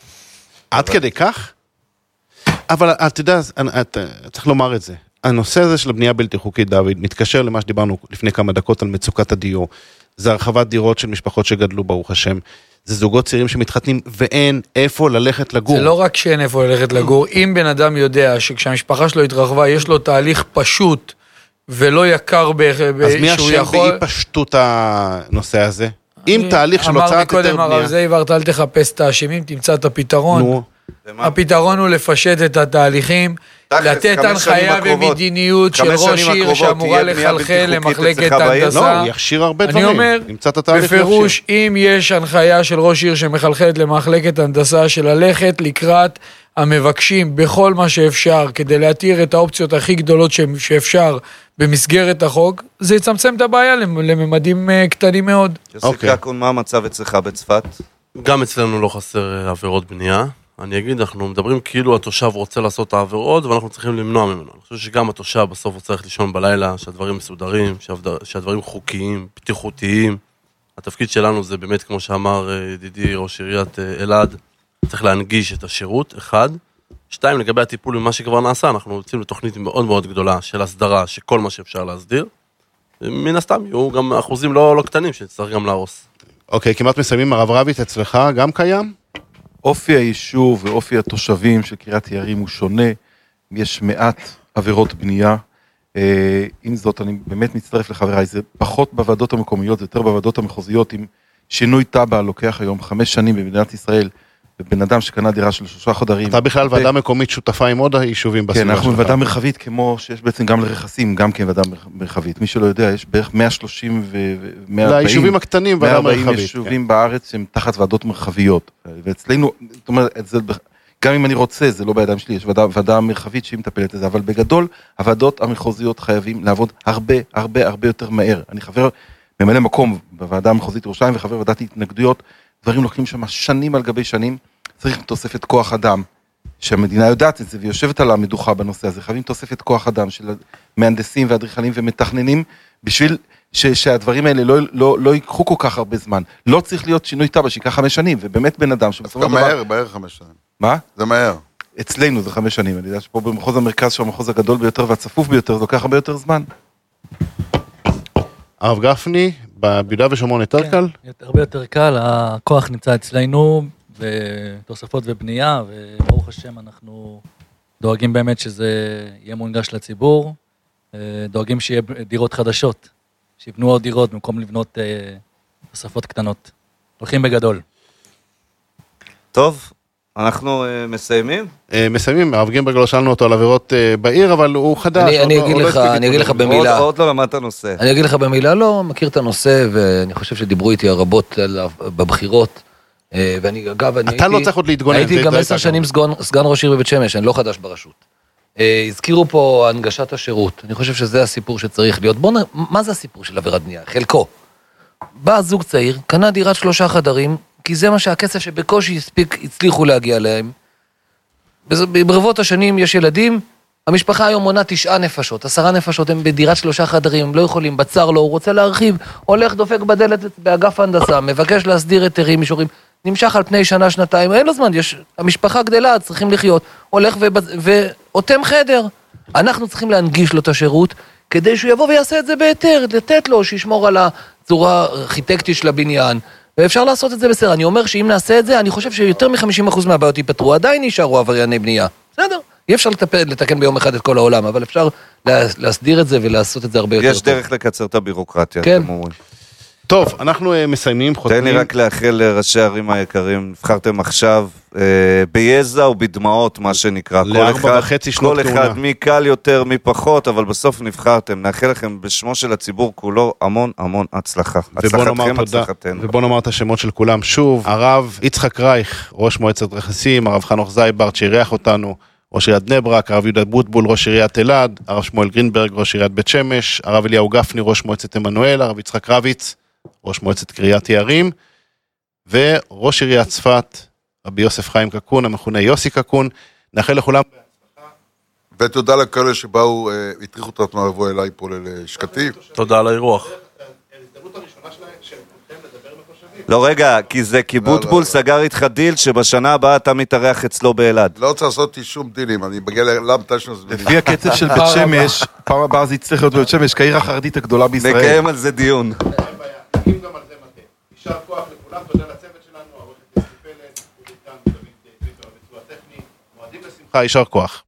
עד כדי כך? אבל אתה יודע, צריך לומר את זה. הנושא הזה של הבנייה בלתי חוקית, דוד, מתקשר למה שדיברנו לפני כמה דקות על מצוקת הדיור. זה הרחבת דירות של משפחות שגדלו, ברוך השם. זה זוגות צעירים שמתחתנים ואין איפה ללכת לגור. זה לא רק שאין איפה ללכת לגור, אם בן אדם יודע שכשהמשפחה שלו התרחבה, יש לו תהליך פשוט ולא יקר אז מי השם באי פשטות הנושא הזה? אם תהליך של הוצאת יותר בנייה... אמר מקודם הרב זייברט, אל תחפש את האשמים, תמצא את הפתרון. הפתרון הוא לפשט את התהליכים, לתת הנחיה ומדיניות של ראש עיר שאמורה לחלחל למחלקת הנדסה. לא, יכשיר הרבה דברים. אני אומר, בפירוש, אם יש הנחיה של ראש עיר שמחלחלת למחלקת הנדסה, של ללכת לקראת המבקשים בכל מה שאפשר, כדי להתיר את האופציות הכי גדולות שאפשר במסגרת החוק, זה יצמצם את הבעיה לממדים קטנים מאוד. יוסי קקון, מה המצב אצלך בצפת? גם אצלנו לא חסר עבירות בנייה. אני אגיד, אנחנו מדברים כאילו התושב רוצה לעשות את העבירות, ואנחנו צריכים למנוע ממנו. אני חושב שגם התושב בסוף הוא צריך לישון בלילה, שהדברים מסודרים, שהדברים חוקיים, פתיחותיים. התפקיד שלנו זה באמת, כמו שאמר ידידי ראש עיריית אלעד, צריך להנגיש את השירות, 1. 2, לגבי הטיפול במה שכבר נעשה, אנחנו יוצאים לתוכנית מאוד מאוד גדולה של הסדרה, שכל מה שאפשר להסדיר. מן הסתם, יהיו גם אחוזים לא קטנים שצריך גם להרוס. אוקיי, כמעט מסיימים, הרב רביץ אצלך גם קיים? אופי היישוב ואופי התושבים של קריית יערים הוא שונה, יש מעט עבירות בנייה, עם זאת אני באמת מצטרף לחבריי, זה פחות בוועדות המקומיות, זה יותר בוועדות המחוזיות, עם שינוי טבע לוקח היום 5 שנים במדינת ישראל, ובן אדם שקנה דירה של 3 חדרים. אתה בכלל ועדה מקומית שותפה עם עוד היישובים בסביבה שלך. כן, אנחנו ועדה מרחבית כמו שיש בעצם גם לרכסים, גם כן ועדה מרחבית. מי שלא יודע, יש בערך 130 ו-140. ליישובים הקטנים ועדה מרחבית. 140 יישובים בארץ שהם תחת ועדות מרחביות. ואצלנו, זאת אומרת, גם אם אני רוצה, זה לא בידיים שלי, יש ועדה מרחבית שהיא מטפלת לזה, אבל בגדול, הוועדות המחוזיות חייבים לעבוד הרבה יותר מהר. אני חבר ממלא מקום בוועדה המחוזית ירושלים וחבר ועדת התנגדויות, דברים לוקחים שם שנים על גבי שנים, צריך תוספת כוח אדם, שהמדינה יודעת את זה, ויושבת על המדוכה בנושא הזה, חייבים תוספת כוח אדם של מהנדסים ואדריכלים ומתכננים, בשביל שהדברים האלה לא ייקחו כל כך הרבה זמן. לא צריך להיות שינוי טבע שיקח 5 שנים, ובאמת בן אדם שבסופו של דבר... בערך 5 שנים. מה? זה מהר. אצלנו זה 5 שנים, אני יודע שפה במחוז המרכז, שהוא המחוז הגדול ביותר והצפוף ביותר, זה לוקח הרבה יותר זמן. הרב גפני, ביהודה ושומרון יותר קל? הרבה יותר קל, הכוח נמצא אצלנו, ותוספות ובנייה, וברוך השם אנחנו דואגים באמת שזה יהיה מונגש לציבור, דואגים שיהיה דירות חדשות, שיבנו עוד דירות במקום לבנות תוספות קטנות. הולכים בגדול. טוב, אנחנו מסיימים? מסיימים, הרב גינברג לא שאלנו אותו על עבירות בעיר, אבל הוא חדש. אני אגיד לך במילה. עוד לא למדת הנושא. אני אגיד לך במילה, לא מכיר את הנושא, ואני חושב שדיברו איתי רבות בבחירות, ואני אגב, אתה לא צריך עוד להתגונן. הייתי גם 10 שנים סגן ראש עיר בבית שמש, אני לא חדש ברשות. הזכירו פה הנגשת השירות, אני חושב שזה הסיפור שצריך להיות. מה זה הסיפור של עבירת בנייה? חלקו. בא זוג צעיר, קנה דירת 3 חדרים, כי זה מה שהכסף שבקושי הצליחו להגיע להם. ברבות השנים יש ילדים, המשפחה היום מונה 9 נפשות, 10 נפשות הם בדירת 3 חדרים, הם לא יכולים, בצר לו, הוא רוצה להרחיב, הולך דופק בדלת באגף ההנדסה, מבקש להסדיר היתרים, מישורים, נמשך על פני שנה, שנתיים, אין לו זמן, המשפחה גדלה, צריכים לחיות, הולך ואותם חדר. אנחנו צריכים להנגיש לו את השירות, כדי שהוא יבוא ויעשה את זה בהיתר, לתת לו, שישמור על הצורה הארכיטקטית של הבניין, ואפשר לעשות את זה בסדר. אני אומר שאם נעשה את זה, אני חושב שיותר מ-50% מהבעיות ייפתרו, עדיין נשארו עברייני בנייה. בסדר? אי אפשר לתקן ביום אחד את כל העולם, אבל אפשר להסדיר את זה ולעשות את זה הרבה יותר טוב. יש דרך לקצר את הבירוקרטיה, כן. אתם אומרים. טוב, אנחנו מסיימים, חותמים. תן לי רק לאחל לראשי הערים היקרים, נבחרתם עכשיו ביזע ובדמעות, מה שנקרא. כל אחד מי קל יותר, מי פחות, אבל בסוף נבחרתם. נאחל לכם בשמו של הציבור כולו המון המון הצלחה. הצלחתכם, הצלחתנו. ובוא נאמר את השמות של כולם שוב. הרב יצחק רייך, ראש מועצת רכסים, הרב חנוך זייברט שאירח אותנו, ראש עיריית בני ברק, הרב יהודה בוטבול, ראש עיריית אלעד, הרב שמואל גרינברג, ראש עיריית בית שמש, הרב אליהו גפני, ראש מועצת עמנואל, הרב יצחק רביץ, ראש מועצת קריית יערים, וראש עיריית צפת, רבי יוסף חיים קקון, המכונה יוסי קקון. נאחל לכולם ותודה לכאלה שבאו, הטריחו אותנו לבוא אליי פה ללשכתי. תודה על האירוח. לא רגע, כי זה קיבוטבול סגר איתך דיל שבשנה הבאה אתה מתארח אצלו באלעד. לא רוצה לעשות שום דילים, אני מגיע למתי שנזמינים. לפי הקצב של בית שמש, פעם הבאה זה יצטרך להיות בית שמש, כעיר החרדית הגדולה בישראל. נקיים על זה דיון. יישר כוח לכולם, תודה לצוות שלנו, העורכת אסתי פלד, אורי כאן, דוד פיטר, הביצוע הטכני, מועדים לשמחה, יישר כוח.